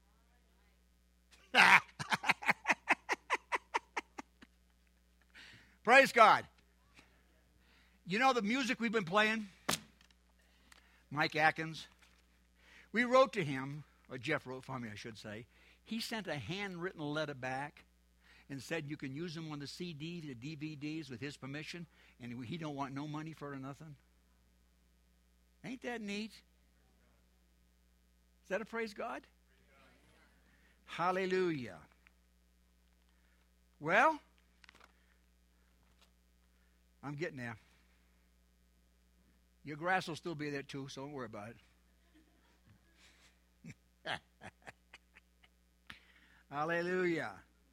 Praise God. You know the music we've been playing? Mike Atkins. We wrote to him, or Jeff wrote for me, I should say. He sent a handwritten letter back and said you can use them on the C D, the D V Ds with his permission, and he don't want no money for it or nothing. Ain't that neat? Is that a praise God? Praise God. Hallelujah. Well, I'm getting there. Your grass will still be there too, so don't worry about it. Hallelujah.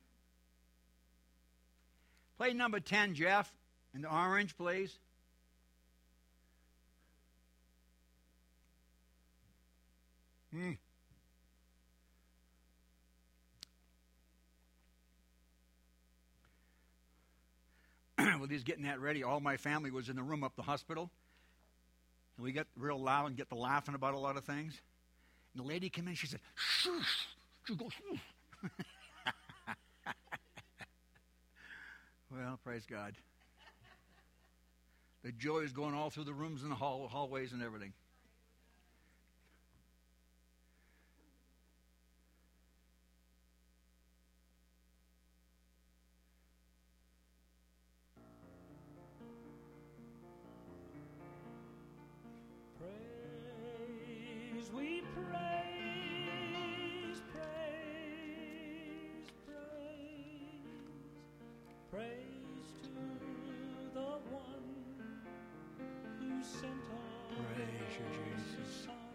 Play number ten, Jeff, in the orange, please. Hmm. Well, he's getting that ready. All my family was in the room up the hospital. And we got real loud and get to laughing about a lot of things. And the lady came in, she said, shh. She goes, shh. Well, praise God. The joy is going all through the rooms and the hall, hallways and everything. Praise, we praise, praise, praise, praise to the one who sent us Praise you, Jesus. His Son.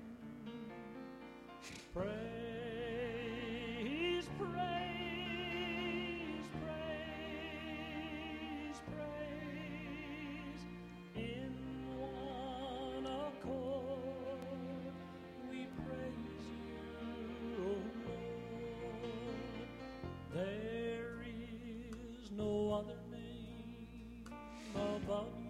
Praise, praise, praise, praise, in one accord we praise you, O Lord. There is no other name above you.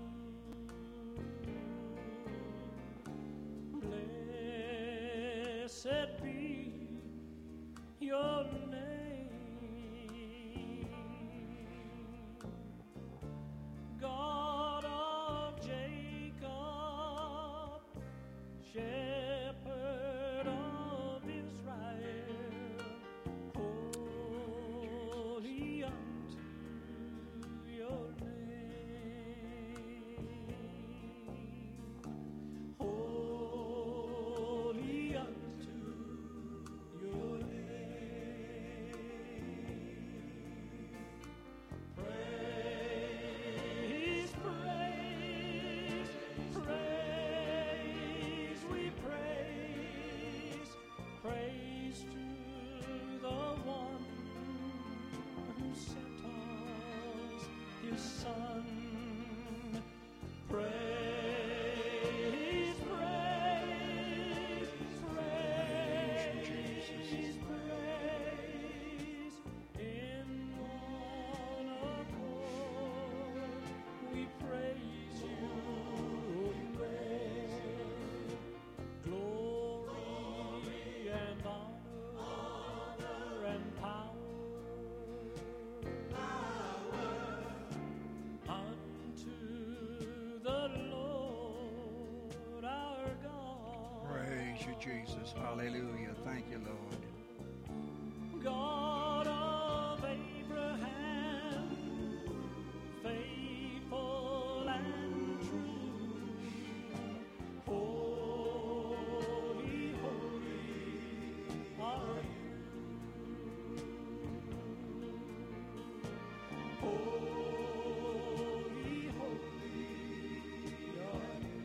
Blessed be your name, God of Jacob, Shepherd of Israel, holy unto your name, holy unto your name. Praise, praise, praise, we praise, praise to the one who sent us his Son. Praise, praise, praise, praise, in one accord we praise you, praise, glory and honor and power unto the Lord our God. Praise you, Jesus. Hallelujah. Thank you, Lord. God of Abraham, faithful and true, holy, holy are you. Holy, holy are you.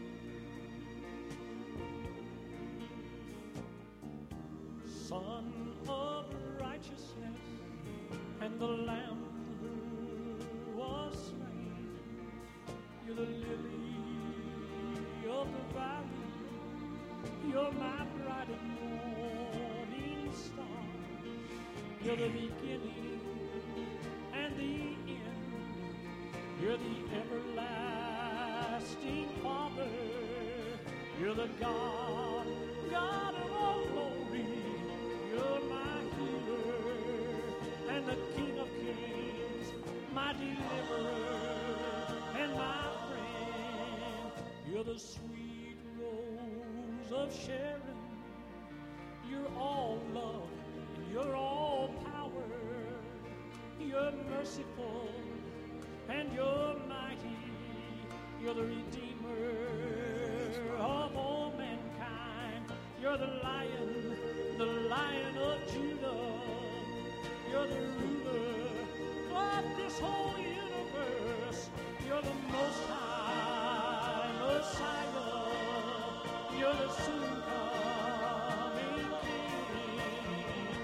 Son of righteousness, and the Lamb who was slain. You're the lily of the valley. You're my bright and morning star. You're the beginning and the end. You're the everlasting Father. You're the God, God of all glory. You're my healer and the King of kings, my deliverer and my friend. You're the sweet rose of Sharon. You're all love and you're all power. You're merciful and you're mighty. You're the Redeemer of all mankind. You're the Lion, the Lion of Judah. You're the ruler of this whole universe. You're the Most High Messiah. You're the soon coming King.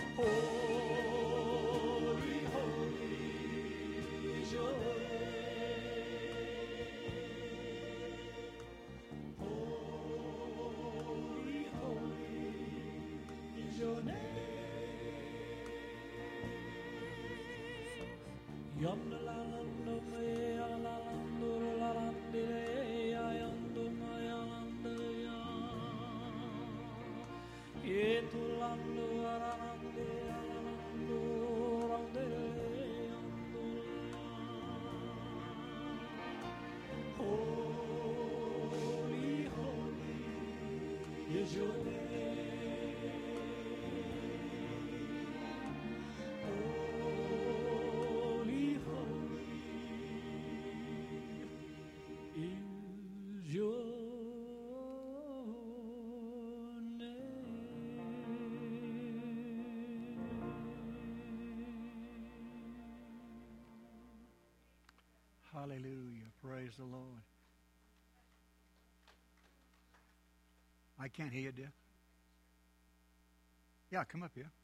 Holy, holy is your name. Holy, holy is your name. Yum la la la me la la la la la de ya yando ma ya ya e tu la la la de ya la de yando is your name. Holy, holy is your Hallelujah. Praise the Lord. I can't hear you, dear. Yeah, come up here.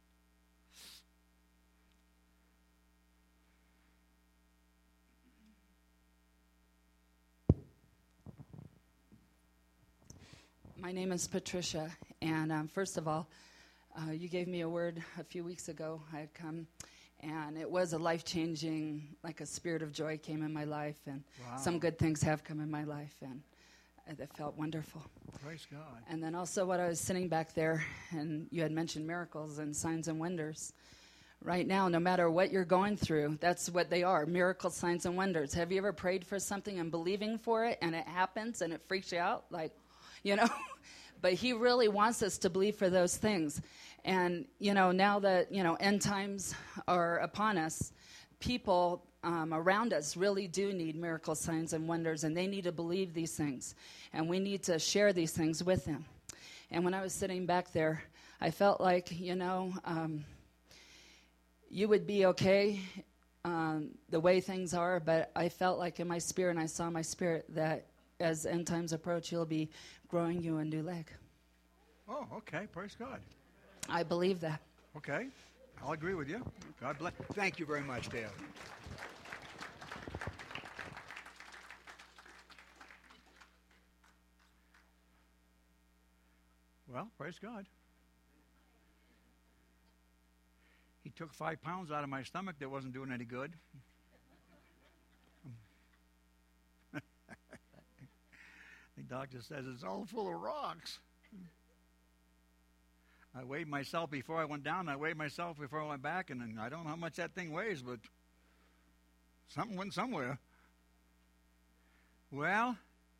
My name is Patricia, and um, first of all, uh, you gave me a word a few weeks ago. I had come, and it was a life-changing, like a spirit of joy came in my life, and Wow. some good things have come in my life, and it felt wonderful. Praise God. And then also what I was sitting back there, and you had mentioned miracles and signs and wonders. Right now, no matter what you're going through, that's what they are, miracles, signs, and wonders. Have you ever prayed for something and believing for it, and it happens, and it freaks you out? Like, you know? But he really wants us to believe for those things. And, you know, now that, you know, end times are upon us, people um, around us really do need miracles, signs, and wonders, and they need to believe these things. And we need to share these things with them. And when I was sitting back there, I felt like, you know, um, you would be okay um, the way things are, but I felt like in my spirit, and I saw in my spirit that as end times approach, he'll be growing you a new leg. Oh, okay. Praise God. I believe that. Okay. I'll agree with you. God bless. Thank you very much, Dale. Well, praise God. He took five pounds out of my stomach that wasn't doing any good. The doctor says it's all full of rocks. I weighed myself before I went down. I weighed myself before I went back, and I don't know how much that thing weighs, but something went somewhere. Well,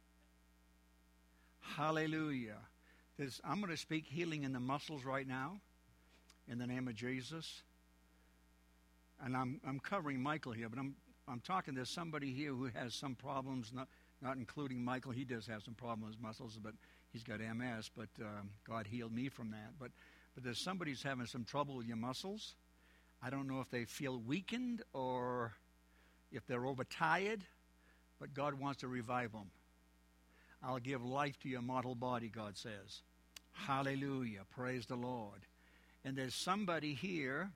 hallelujah. There's, I'm going to speak healing in the muscles right now, in the name of Jesus. And I'm I'm covering Michael here, but I'm I'm talking to somebody here who has some problems, not not including Michael. He does have some problems with his muscles, but he's got M S, but um, God healed me from that. But but there's somebody who's having some trouble with your muscles. I don't know if they feel weakened or if they're overtired, but God wants to revive them. I'll give life to your mortal body, God says. Hallelujah. Praise the Lord. And there's somebody here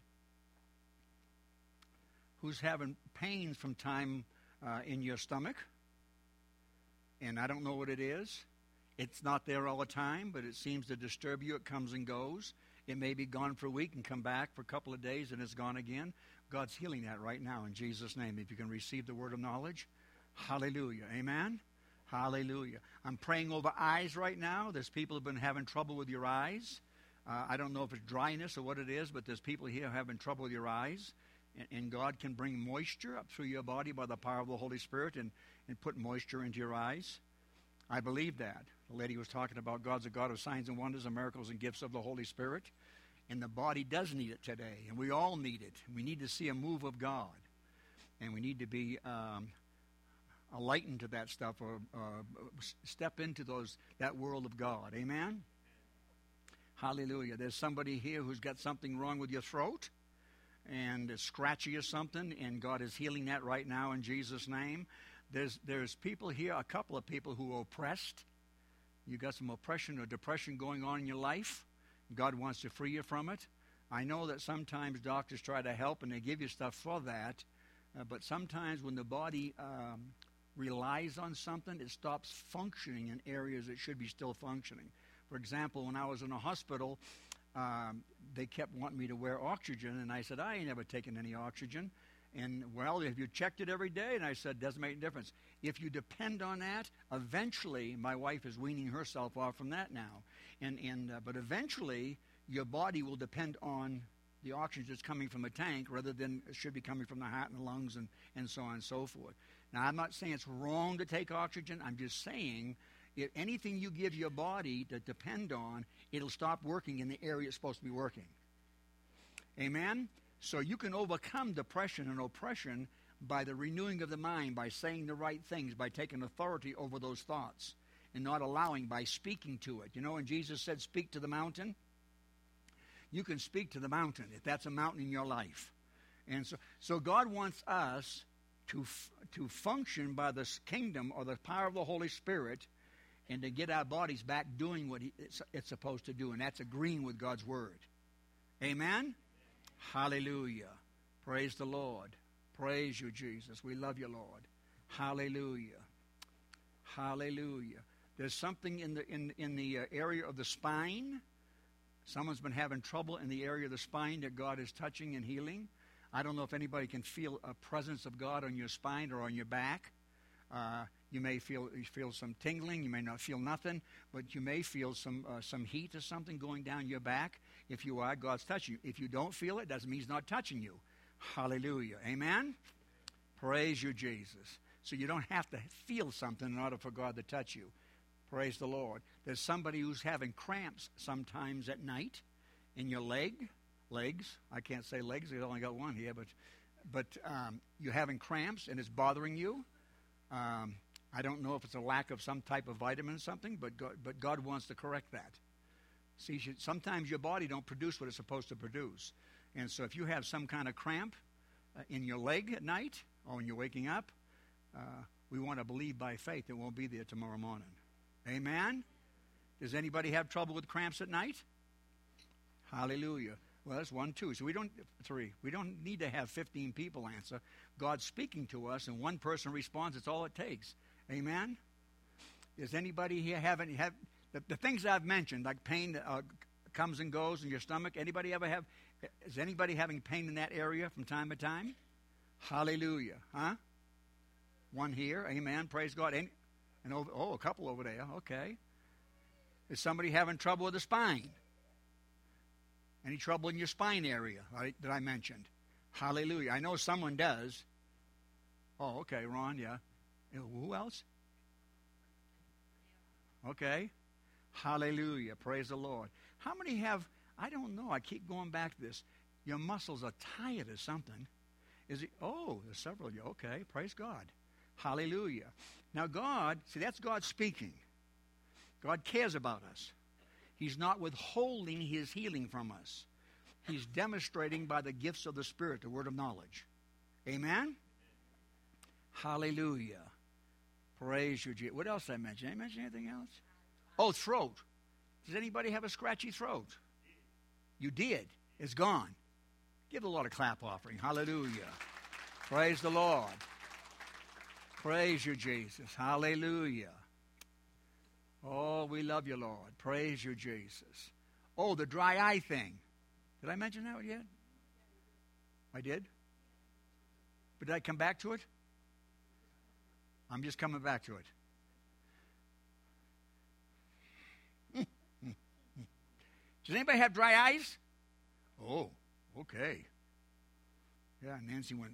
who's having pains from time uh, in your stomach. And I don't know what it is. It's not there all the time, but it seems to disturb you. It comes and goes. It may be gone for a week and come back for a couple of days and it's gone again. God's healing that right now in Jesus' name. If you can receive the word of knowledge, hallelujah. Amen? Hallelujah. I'm praying over eyes right now. There's people who have been having trouble with your eyes. Uh, I don't know if it's dryness or what it is, but there's people here having trouble with your eyes. And, and God can bring moisture up through your body by the power of the Holy Spirit and, and put moisture into your eyes. I believe that. The lady was talking about God's a God of signs and wonders and miracles and gifts of the Holy Spirit. And the body does need it today. And we all need it. We need to see a move of God. And we need to be um, enlightened to that stuff or uh, step into those that world of God. Amen? Hallelujah. There's somebody here who's got something wrong with your throat. And it's scratchy or something. And God is healing that right now in Jesus' name. There's there's people here, a couple of people who are oppressed. You got some oppression or depression going on in your life. God wants to free you from it. I know that sometimes doctors try to help and they give you stuff for that. Uh, but sometimes when the body um, relies on something, it stops functioning in areas it should be still functioning. For example, when I was in a hospital, um, they kept wanting me to wear oxygen. And I said, I ain't never taken any oxygen. And, well, if you checked it every day, and I said, doesn't make a difference. If you depend on that, eventually, my wife is weaning herself off from that now. And, and uh, but eventually, your body will depend on the oxygen that's coming from the tank rather than it should be coming from the heart and the lungs and, and so on and so forth. Now, I'm not saying it's wrong to take oxygen. I'm just saying if anything you give your body to depend on, it'll stop working in the area it's supposed to be working. Amen? So you can overcome depression and oppression by the renewing of the mind, by saying the right things, by taking authority over those thoughts, and not allowing, by speaking to it. You know, when Jesus said, speak to the mountain, you can speak to the mountain if that's a mountain in your life. And so, so God wants us to f- to function by the kingdom or the power of the Holy Spirit, and to get our bodies back doing what he, it's, it's supposed to do, and that's agreeing with God's word. Amen? Hallelujah. Praise the Lord. Praise you, Jesus. We love you, Lord. Hallelujah. Hallelujah. There's something in the in in the uh, area of the spine. Someone's been having trouble in the area of the spine that God is touching and healing. I don't know if anybody can feel a presence of God on your spine or on your back. Uh, you may feel you feel some tingling. You may not feel nothing, but you may feel some uh, some heat or something going down your back. If you are, God's touching you. If you don't feel it, doesn't mean He's not touching you. Hallelujah. Amen? Praise you, Jesus. So you don't have to feel something in order for God to touch you. Praise the Lord. There's somebody who's having cramps sometimes at night in your leg. Legs. I can't say legs. I've only got one here, but but um, you're having cramps and it's bothering you. Um, I don't know if it's a lack of some type of vitamin or something, but God, but God wants to correct that. See, sometimes your body don't produce what it's supposed to produce, and so if you have some kind of cramp uh, in your leg at night or when you're waking up, uh, we want to believe by faith it won't be there tomorrow morning. Amen. Does anybody have trouble with cramps at night? Hallelujah. Well, that's one, two. So we don't, three. We don't need to have fifteen people answer. God's speaking to us, and one person responds. It's all it takes. Amen? Does anybody here have any, have, the, the things I've mentioned, like pain that uh, comes and goes in your stomach, anybody ever have, is anybody having pain in that area from time to time? Hallelujah. Huh? One here. Amen. Praise God. Any, and over, oh, a couple over there. Okay. Is somebody having trouble with the spine? Any trouble in your spine area right, that I mentioned? Hallelujah. I know someone does. Oh, okay, Ron, yeah. Who else? Okay. Hallelujah. Praise the Lord. How many have, I don't know, I keep going back to this. Your muscles are tired or something. Is it? Oh, there's several of you. Okay, praise God. Hallelujah. Now God, see, that's God speaking. God cares about us. He's not withholding His healing from us. He's demonstrating by the gifts of the Spirit, the word of knowledge. Amen? Hallelujah. Praise you, Jesus. What else did I mention? Did I mention anything else? Oh, throat. Does anybody have a scratchy throat? You did. It's gone. Give the Lord a clap offering. Hallelujah. Praise the Lord. Praise you, Jesus. Hallelujah. Oh, we love you, Lord. Praise you, Jesus. Oh, the dry eye thing. Did I mention that yet? I did? But did I come back to it? I'm just coming back to it. Does anybody have dry eyes? Oh, okay. Yeah, Nancy went.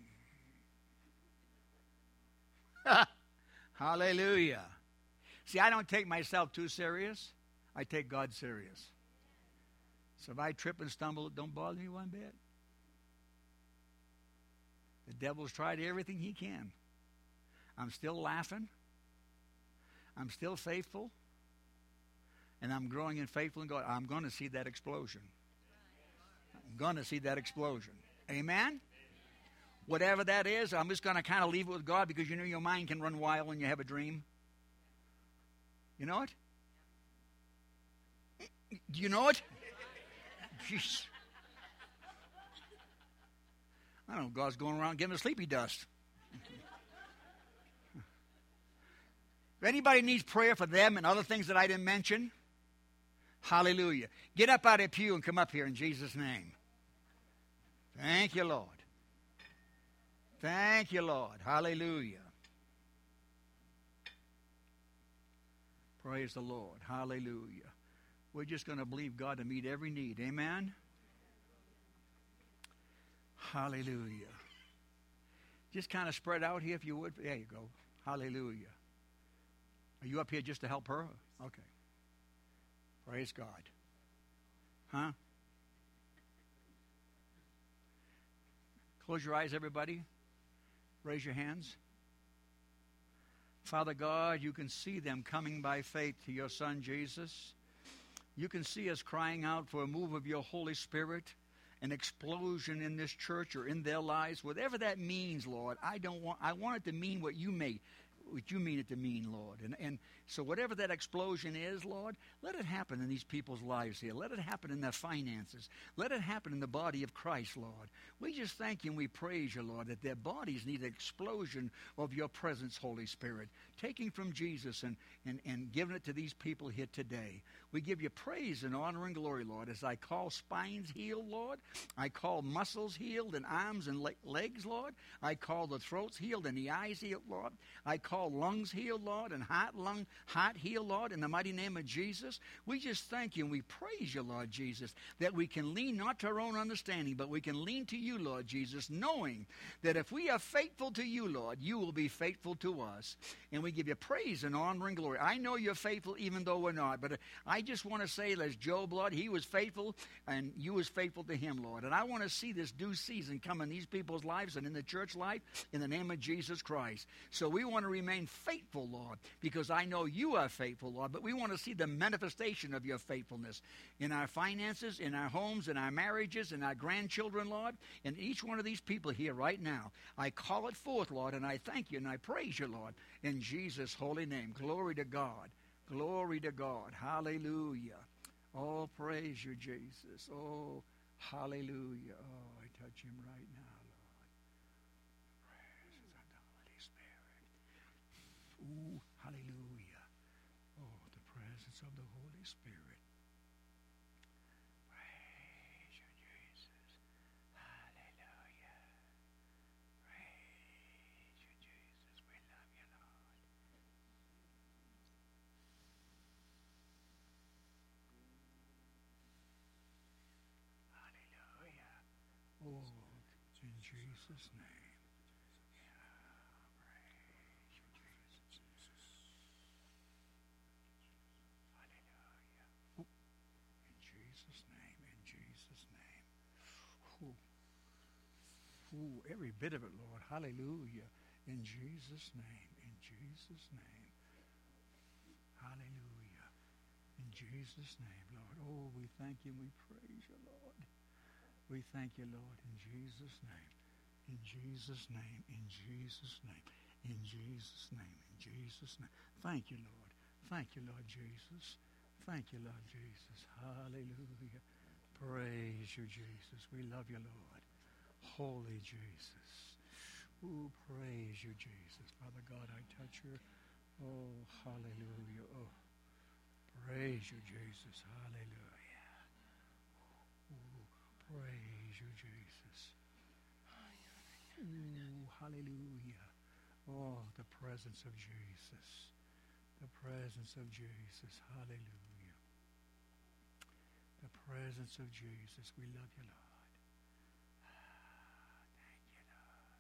Hallelujah. See, I don't take myself too serious. I take God serious. So if I trip and stumble, it don't bother me one bit. The devil's tried everything he can. I'm still laughing. I'm still faithful. And I'm growing in faithful in God. I'm going to see that explosion. I'm going to see that explosion. Amen? Whatever that is, I'm just going to kind of leave it with God, because you know your mind can run wild when you have a dream. You know it? Do you know it? Jeez. I don't know. God's going around giving us sleepy dust. If anybody needs prayer for them and other things that I didn't mention, hallelujah. Get up out of the pew and come up here in Jesus' name. Thank you, Lord. Thank you, Lord. Hallelujah. Praise the Lord. Hallelujah. We're just going to believe God to meet every need. Amen? Hallelujah. Just kind of spread out here if you would. There you go. Hallelujah. Are you up here just to help her? Okay. Praise God. Huh? Close your eyes, everybody. Raise your hands. Father God, you can see them coming by faith to your Son, Jesus. You can see us crying out for a move of your Holy Spirit, an explosion in this church or in their lives, whatever that means, Lord. I don't want. I want it to mean what you may, what you mean it to mean, Lord. And and so whatever that explosion is, Lord, let it happen in these people's lives here. Let it happen in their finances. Let it happen in the body of Christ, Lord. We just thank you and we praise you, Lord, that their bodies need an explosion of your presence, Holy Spirit, taking from Jesus and, and, and giving it to these people here today. We give you praise and honor and glory, Lord, as I call spines healed, Lord. I call muscles healed and arms and le- legs, Lord. I call the throats healed and the eyes healed, Lord. I call lungs healed, Lord, and heart, lung, heart healed, Lord, in the mighty name of Jesus. We just thank you and we praise you, Lord Jesus, that we can lean not to our own understanding, but we can lean to you, Lord Jesus, knowing that if we are faithful to you, Lord, you will be faithful to us. And we give you praise and honor and glory. I know you're faithful even though we're not, but I just want to say, as Job, Lord, he was faithful and you was faithful to him, Lord. And I want to see this due season come in these people's lives and in the church life in the name of Jesus Christ. So we want to remain faithful, Lord, because I know you are faithful, Lord, but we want to see the manifestation of your faithfulness in our finances, in our homes, in our marriages, in our grandchildren, Lord, and each one of these people here right now. I call it forth, Lord, and I thank you and I praise you, Lord, in Jesus' holy name. Glory to God. Glory to God. Hallelujah. Oh, praise you, Jesus. Oh, hallelujah. Oh, I touch him right now, Lord. Praise of the Holy Spirit. Ooh, hallelujah. Oh, the presence of the Holy Spirit. Praise you, Jesus. Hallelujah. Praise you, Jesus. We love you, Lord. Hallelujah. Oh, it's in Jesus' name. Yeah, praise you, Jesus. Hallelujah. Ooh, in Jesus' name, in Jesus' name. Ooh. Ooh, every bit of it, Lord. Hallelujah. In Jesus' name, in Jesus' name. Hallelujah. In Jesus' name, Lord. Oh, we thank you and we praise you, Lord. We thank you, Lord, in Jesus' name. In Jesus' name, in Jesus' name, in Jesus' name, in Jesus' name. Thank you, Lord. Thank you, Lord Jesus. Thank you, Lord Jesus. Hallelujah. Praise you, Jesus. We love you, Lord. Holy Jesus. Ooh, praise you, Jesus. Father God, I touch her. Oh, hallelujah. Oh, praise you, Jesus. Hallelujah. Ooh, praise you, Jesus. Ooh, hallelujah. Oh, the presence of Jesus. The presence of Jesus. Hallelujah. The presence of Jesus. We love you, Lord. Thank you, Lord.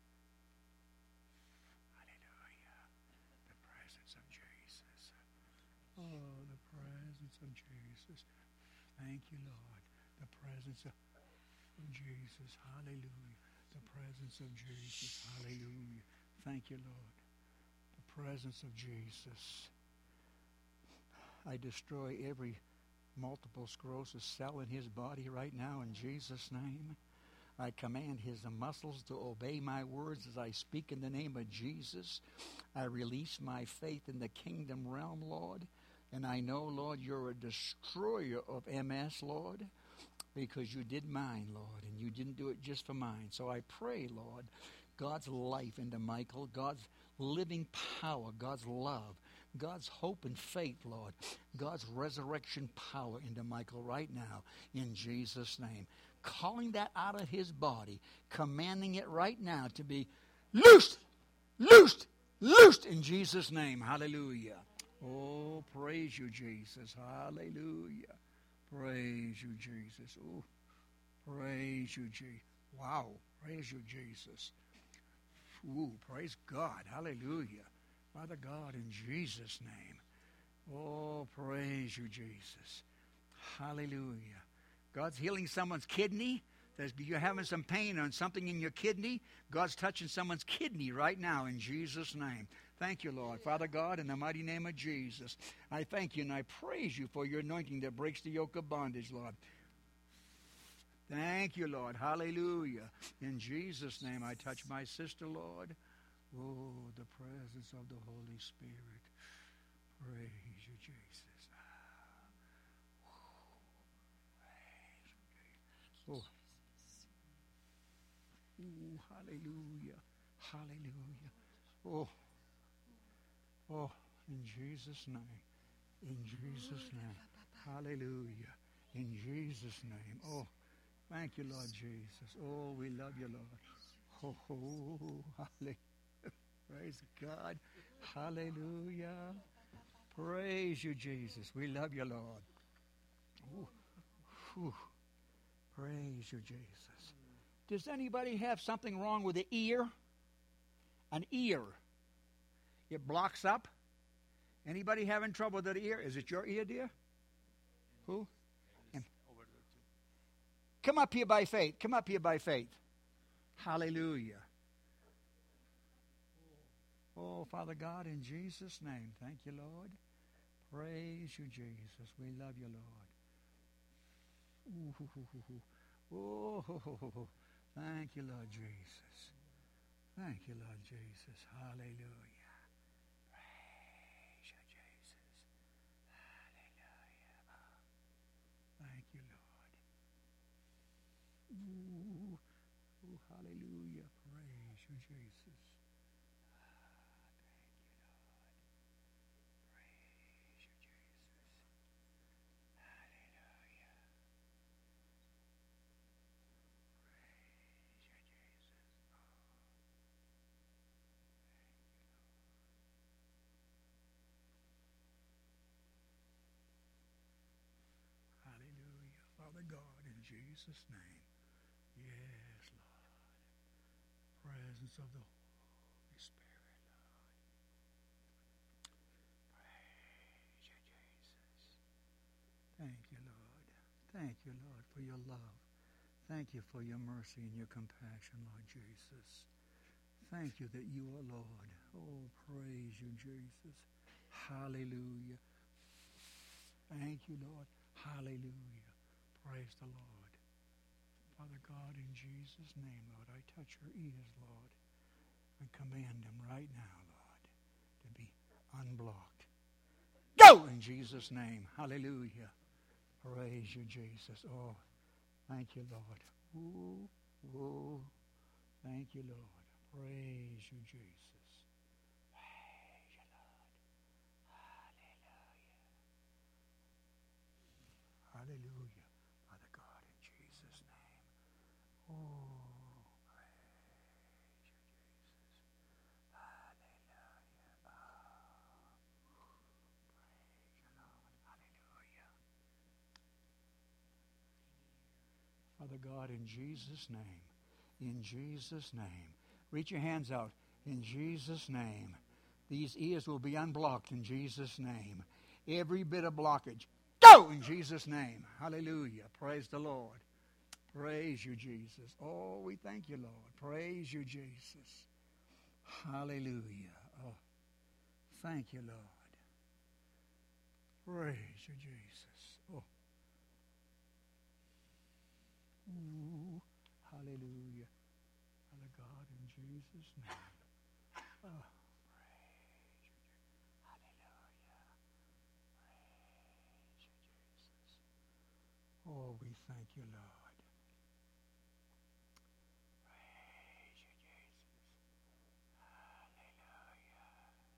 Hallelujah. The presence of Jesus. Oh, the presence of Jesus. Thank you, Lord. The presence of Jesus. Hallelujah. The presence of Jesus. Hallelujah. Thank you, Lord. The presence of Jesus. I destroy every multiple sclerosis cell in his body right now in Jesus' name. I command his muscles to obey my words as I speak in the name of Jesus. I release my faith in the kingdom realm, Lord. And I know, Lord, you're a destroyer of M S, Lord, because you did mine, Lord, and you didn't do it just for mine. So I pray, Lord, God's life into Michael, God's living power, God's love, God's hope and faith, Lord, God's resurrection power into Michael right now in Jesus' name. Calling that out of his body, commanding it right now to be loosed, loosed, loosed in Jesus' name. Hallelujah. Oh, praise you, Jesus. Hallelujah. Praise you, Jesus. Oh, praise you, Jesus. Wow. Praise you, Jesus. Ooh, praise God. Hallelujah. Father God, in Jesus' name. Oh, praise you, Jesus. Hallelujah. God's healing someone's kidney. There's, you're having some pain on something in your kidney. God's touching someone's kidney right now in Jesus' name. Thank you, Lord. Father God, in the mighty name of Jesus, I thank you and I praise you for your anointing that breaks the yoke of bondage, Lord. Thank you, Lord. Hallelujah. In Jesus' name, I touch my sister, Lord. Oh, the presence of the Holy Spirit. Praise you, Jesus. Oh. Oh, hallelujah. Hallelujah. Oh. Oh, in Jesus' name. In Jesus' name. Hallelujah. In Jesus' name. Oh, thank you, Lord Jesus. Oh, we love you, Lord. Oh, oh, hallelujah. Praise God. Hallelujah. Praise you, Jesus. We love you, Lord. Ooh, ooh. Praise you, Jesus. Does anybody have something wrong with the ear? An ear. It blocks up. Anybody having trouble with that ear? Is it your ear, dear? Who? And come up here by faith. Come up here by faith. Hallelujah. Oh, Father God, in Jesus' name, thank you, Lord. Praise you, Jesus. We love you, Lord. Ooh, oh, thank you, Lord Jesus. Thank you, Lord Jesus. Hallelujah. Praise you, Jesus. Hallelujah. Thank you, Lord. Ooh, ooh, hallelujah. Praise you, Jesus. Father God, in Jesus' name. Yes, Lord. Presence of the Holy Spirit, Lord. Praise you, Jesus. Thank you, Lord. Thank you, Lord, for your love. Thank you for your mercy and your compassion, Lord Jesus. Thank you that you are Lord. Oh, praise you, Jesus. Hallelujah. Thank you, Lord. Hallelujah. Praise the Lord. Father God, in Jesus' name, Lord, I touch your ears, Lord, and command them right now, Lord, to be unblocked. Go in Jesus' name. Hallelujah. Praise you, Jesus. Oh, thank you, Lord. Ooh, ooh. Thank you, Lord. Praise you, Jesus. Praise you, Lord. Hallelujah. Hallelujah. Father God, in Jesus' name. Oh, praise you, Jesus. Hallelujah. Oh, praise you, Lord. Hallelujah. Father God, in Jesus' name. In Jesus' name. Reach your hands out. In Jesus' name. These ears will be unblocked in Jesus' name. Every bit of blockage. Go in Jesus' name. Hallelujah. Praise the Lord. Praise you, Jesus. Oh, we thank you, Lord. Praise you, Jesus. Hallelujah. Oh, thank you, Lord. Praise you, Jesus. Oh. Ooh, hallelujah. Father God, in Jesus' name. Oh, praise you. Hallelujah. Praise you, Jesus. Oh, we thank you, Lord. Praise you, Jesus. Hallelujah.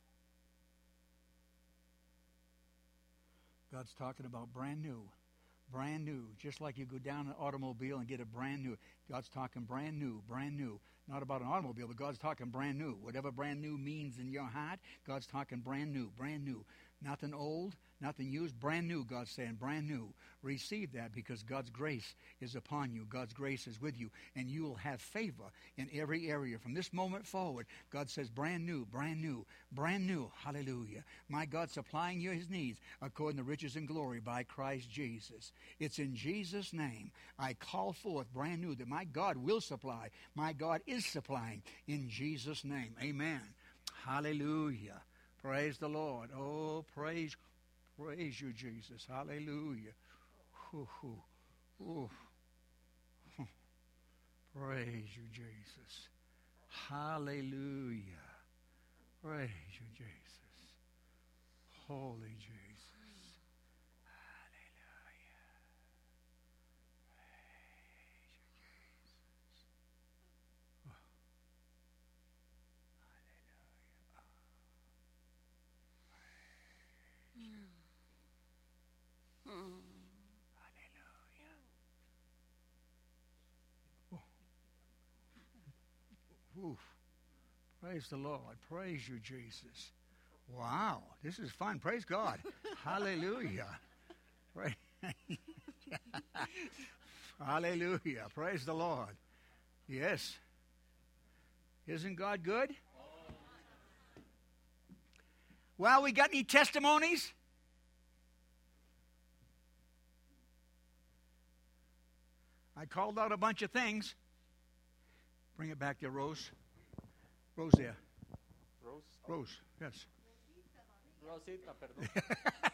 God's talking about brand new. Brand new. Just like you go down an automobile and get a brand new. God's talking brand new, brand new. Not about an automobile, but God's talking brand new. Whatever brand new means in your heart, God's talking brand new, brand new. Nothing old, nothing used, brand new, God's saying, brand new. Receive that because God's grace is upon you. God's grace is with you, and you will have favor in every area. From this moment forward, God says, brand new, brand new, brand new. Hallelujah. My God supplying you his needs according to riches and glory by Christ Jesus. It's in Jesus' name I call forth brand new that my God will supply. My God is supplying in Jesus' name. Amen. Hallelujah. Praise the Lord. Oh, praise, praise you, Jesus. Hallelujah. Ooh, ooh, ooh. Praise you, Jesus. Hallelujah. Praise you, Jesus. Holy Jesus. Hallelujah. Praise you, Jesus. Oh. Oof. Praise the Lord. Praise you, Jesus. Wow. This is fun. Praise God. Hallelujah. Praise. Hallelujah. Praise the Lord. Yes. Isn't God good? Well, we got any testimonies? I called out a bunch of things. Bring it back there, Rose. Rose there. Rose? Rose, yes. Rosita, perdón.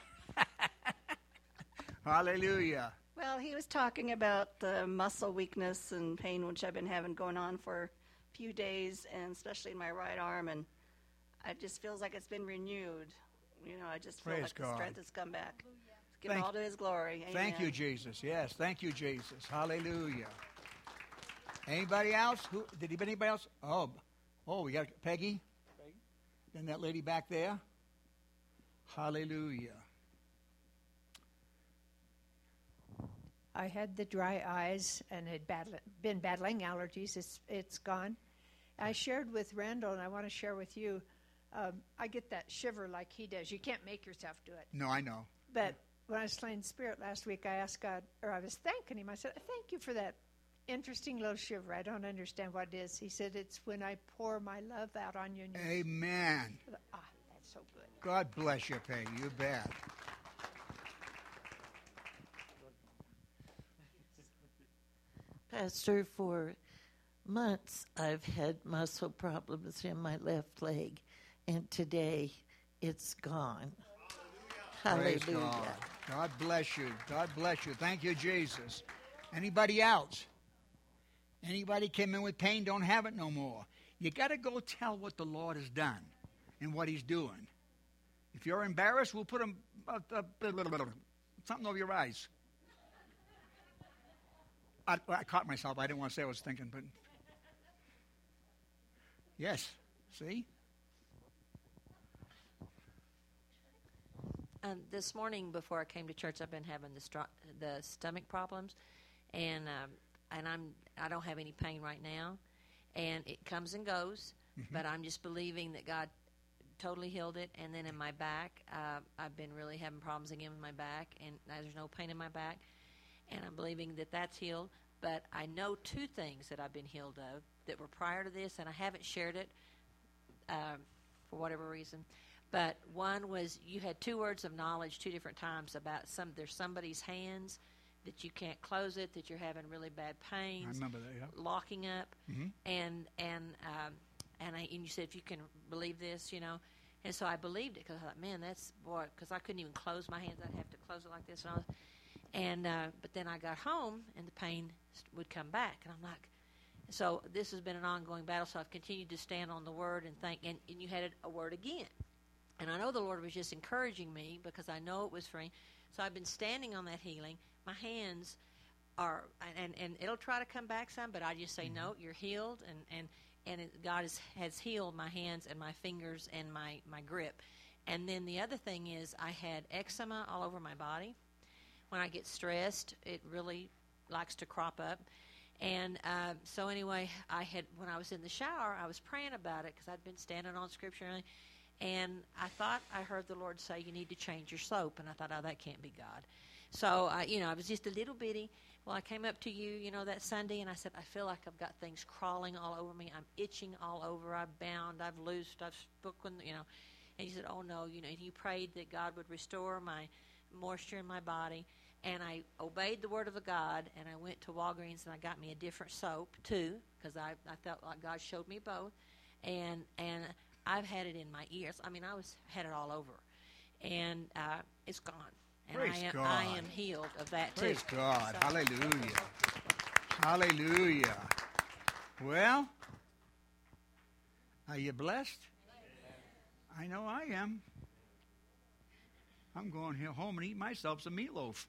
Hallelujah. Well, he was talking about the muscle weakness and pain, which I've been having going on for a few days, and especially in my right arm, and it just feels like it's been renewed. You know, I just feel Praise like God. the strength has come back. Give Thank- all to his glory. Amen. Thank you, Jesus. Yes, thank you, Jesus. Hallelujah. Anybody else? Who did anybody else? Oh, oh, we got Peggy. Peggy? Then that lady back there. Hallelujah. I had the dry eyes and had battle- been battling allergies. It's it's gone. I shared with Randall, and I want to share with you. Um, I get that shiver like he does. You can't make yourself do it. No, I know. But when I was playing Spirit last week, I asked God, or I was thanking him. I said, "Thank you for that interesting little shiver. I don't understand what it is." He said, "It's when I pour my love out on you." And you Amen. ah, that's so good. God bless you, Peggy. You bet. Pastor, for months I've had muscle problems in my left leg, and today it's gone. Praise Hallelujah. God. God bless you. God bless you. Thank you, Jesus. Anybody else? Anybody came in with pain, don't have it no more. You got to go tell what the Lord has done and what he's doing. If you're embarrassed, we'll put them, uh, uh, something over your eyes. I, I caught myself. I didn't want to say what I was thinking, but yes. See? Um, this morning before I came to church, I've been having the stro- the stomach problems, and um, and I'm I don't have any pain right now, and it comes and goes. Mm-hmm. But I'm just believing that God totally healed it. And then in my back, uh, I've been really having problems again with my back, and there's no pain in my back, and I'm believing that that's healed. But I know two things that I've been healed of that were prior to this, and I haven't shared it uh, for whatever reason. But one was you had two words of knowledge two different times about some. There's somebody's hands that you can't close it, that you're having really bad pains. I remember that, yeah. Locking up, mm-hmm. and and um, and I and you said if you can believe this, you know, and so I believed it because I thought, man, that's boy, because I couldn't even close my hands. I'd have to close it like this, and I was, and uh, but then I got home and the pain would come back, and I'm like. So this has been an ongoing battle. So I've continued to stand on the word and think. And, and you had a word again. And I know the Lord was just encouraging me because I know it was free. So I've been standing on that healing. My hands are, and, and it'll try to come back some, but I just say, mm-hmm. no, you're healed. And, and, and it, God has, has healed my hands and my fingers and my, my grip. And then the other thing is I had eczema all over my body. When I get stressed, it really likes to crop up. And uh, so anyway, I had when I was in the shower, I was praying about it because I'd been standing on Scripture, And I thought I heard the Lord say, you need to change your soap. And I thought, oh, that can't be God. So, I, you know, I was just a little bitty. Well, I came up to you, you know, that Sunday, and I said, I feel like I've got things crawling all over me. I'm itching all over. I've bound. I've loosed. I've spoken, you know. And you said, oh, no, you know, and you prayed that God would restore my moisture in my body. And I obeyed the word of the God, and I went to Walgreens, and I got me a different soap, too, because I, I felt like God showed me both. And and I've had it in my ears. I mean, I was had it all over. And uh, it's gone. And Praise I am, God. I am healed of that, too. Praise God. So- Hallelujah. Hallelujah. Well, are you blessed? I know I am. I'm going here home and eat myself some meatloaf.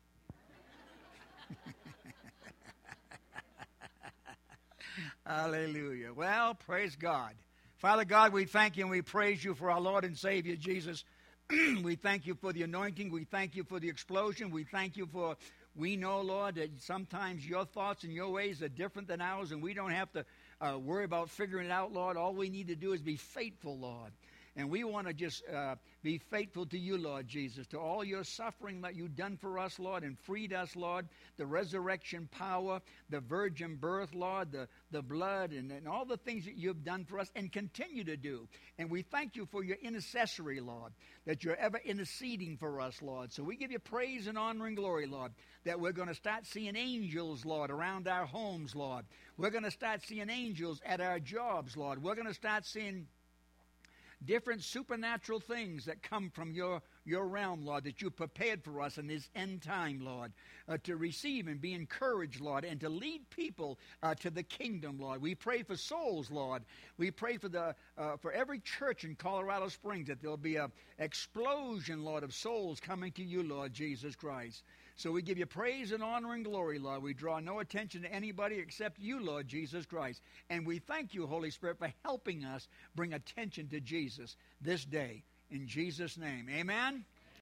Hallelujah. Well, praise God. Father God, we thank you and we praise you for our Lord and Savior Jesus. We thank you for the anointing. We thank you for the explosion. We thank you for, we know, Lord, that sometimes your thoughts and your ways are different than ours, and we don't have to uh, worry about figuring it out, Lord. All we need to do is be faithful, Lord. And we want to just uh, be faithful to you, Lord Jesus, to all your suffering that you've done for us, Lord, and freed us, Lord, the resurrection power, the virgin birth, Lord, the, the blood, and, and all the things that you've done for us and continue to do. And we thank you for your intercessory, Lord, that you're ever interceding for us, Lord. So we give you praise and honor and glory, Lord, that we're going to start seeing angels, Lord, around our homes, Lord. We're going to start seeing angels at our jobs, Lord. We're going to start seeing different supernatural things that come from your, your realm, Lord, that you prepared for us in this end time, Lord, uh, to receive and be encouraged, Lord, and to lead people uh, to the kingdom, Lord. We pray for souls, Lord. We pray for the uh, for every church in Colorado Springs that there'll be an explosion, Lord, of souls coming to you, Lord Jesus Christ. So we give you praise and honor and glory, Lord. We draw no attention to anybody except you, Lord Jesus Christ. And we thank you, Holy Spirit, for helping us bring attention to Jesus this day. In Jesus' name, amen.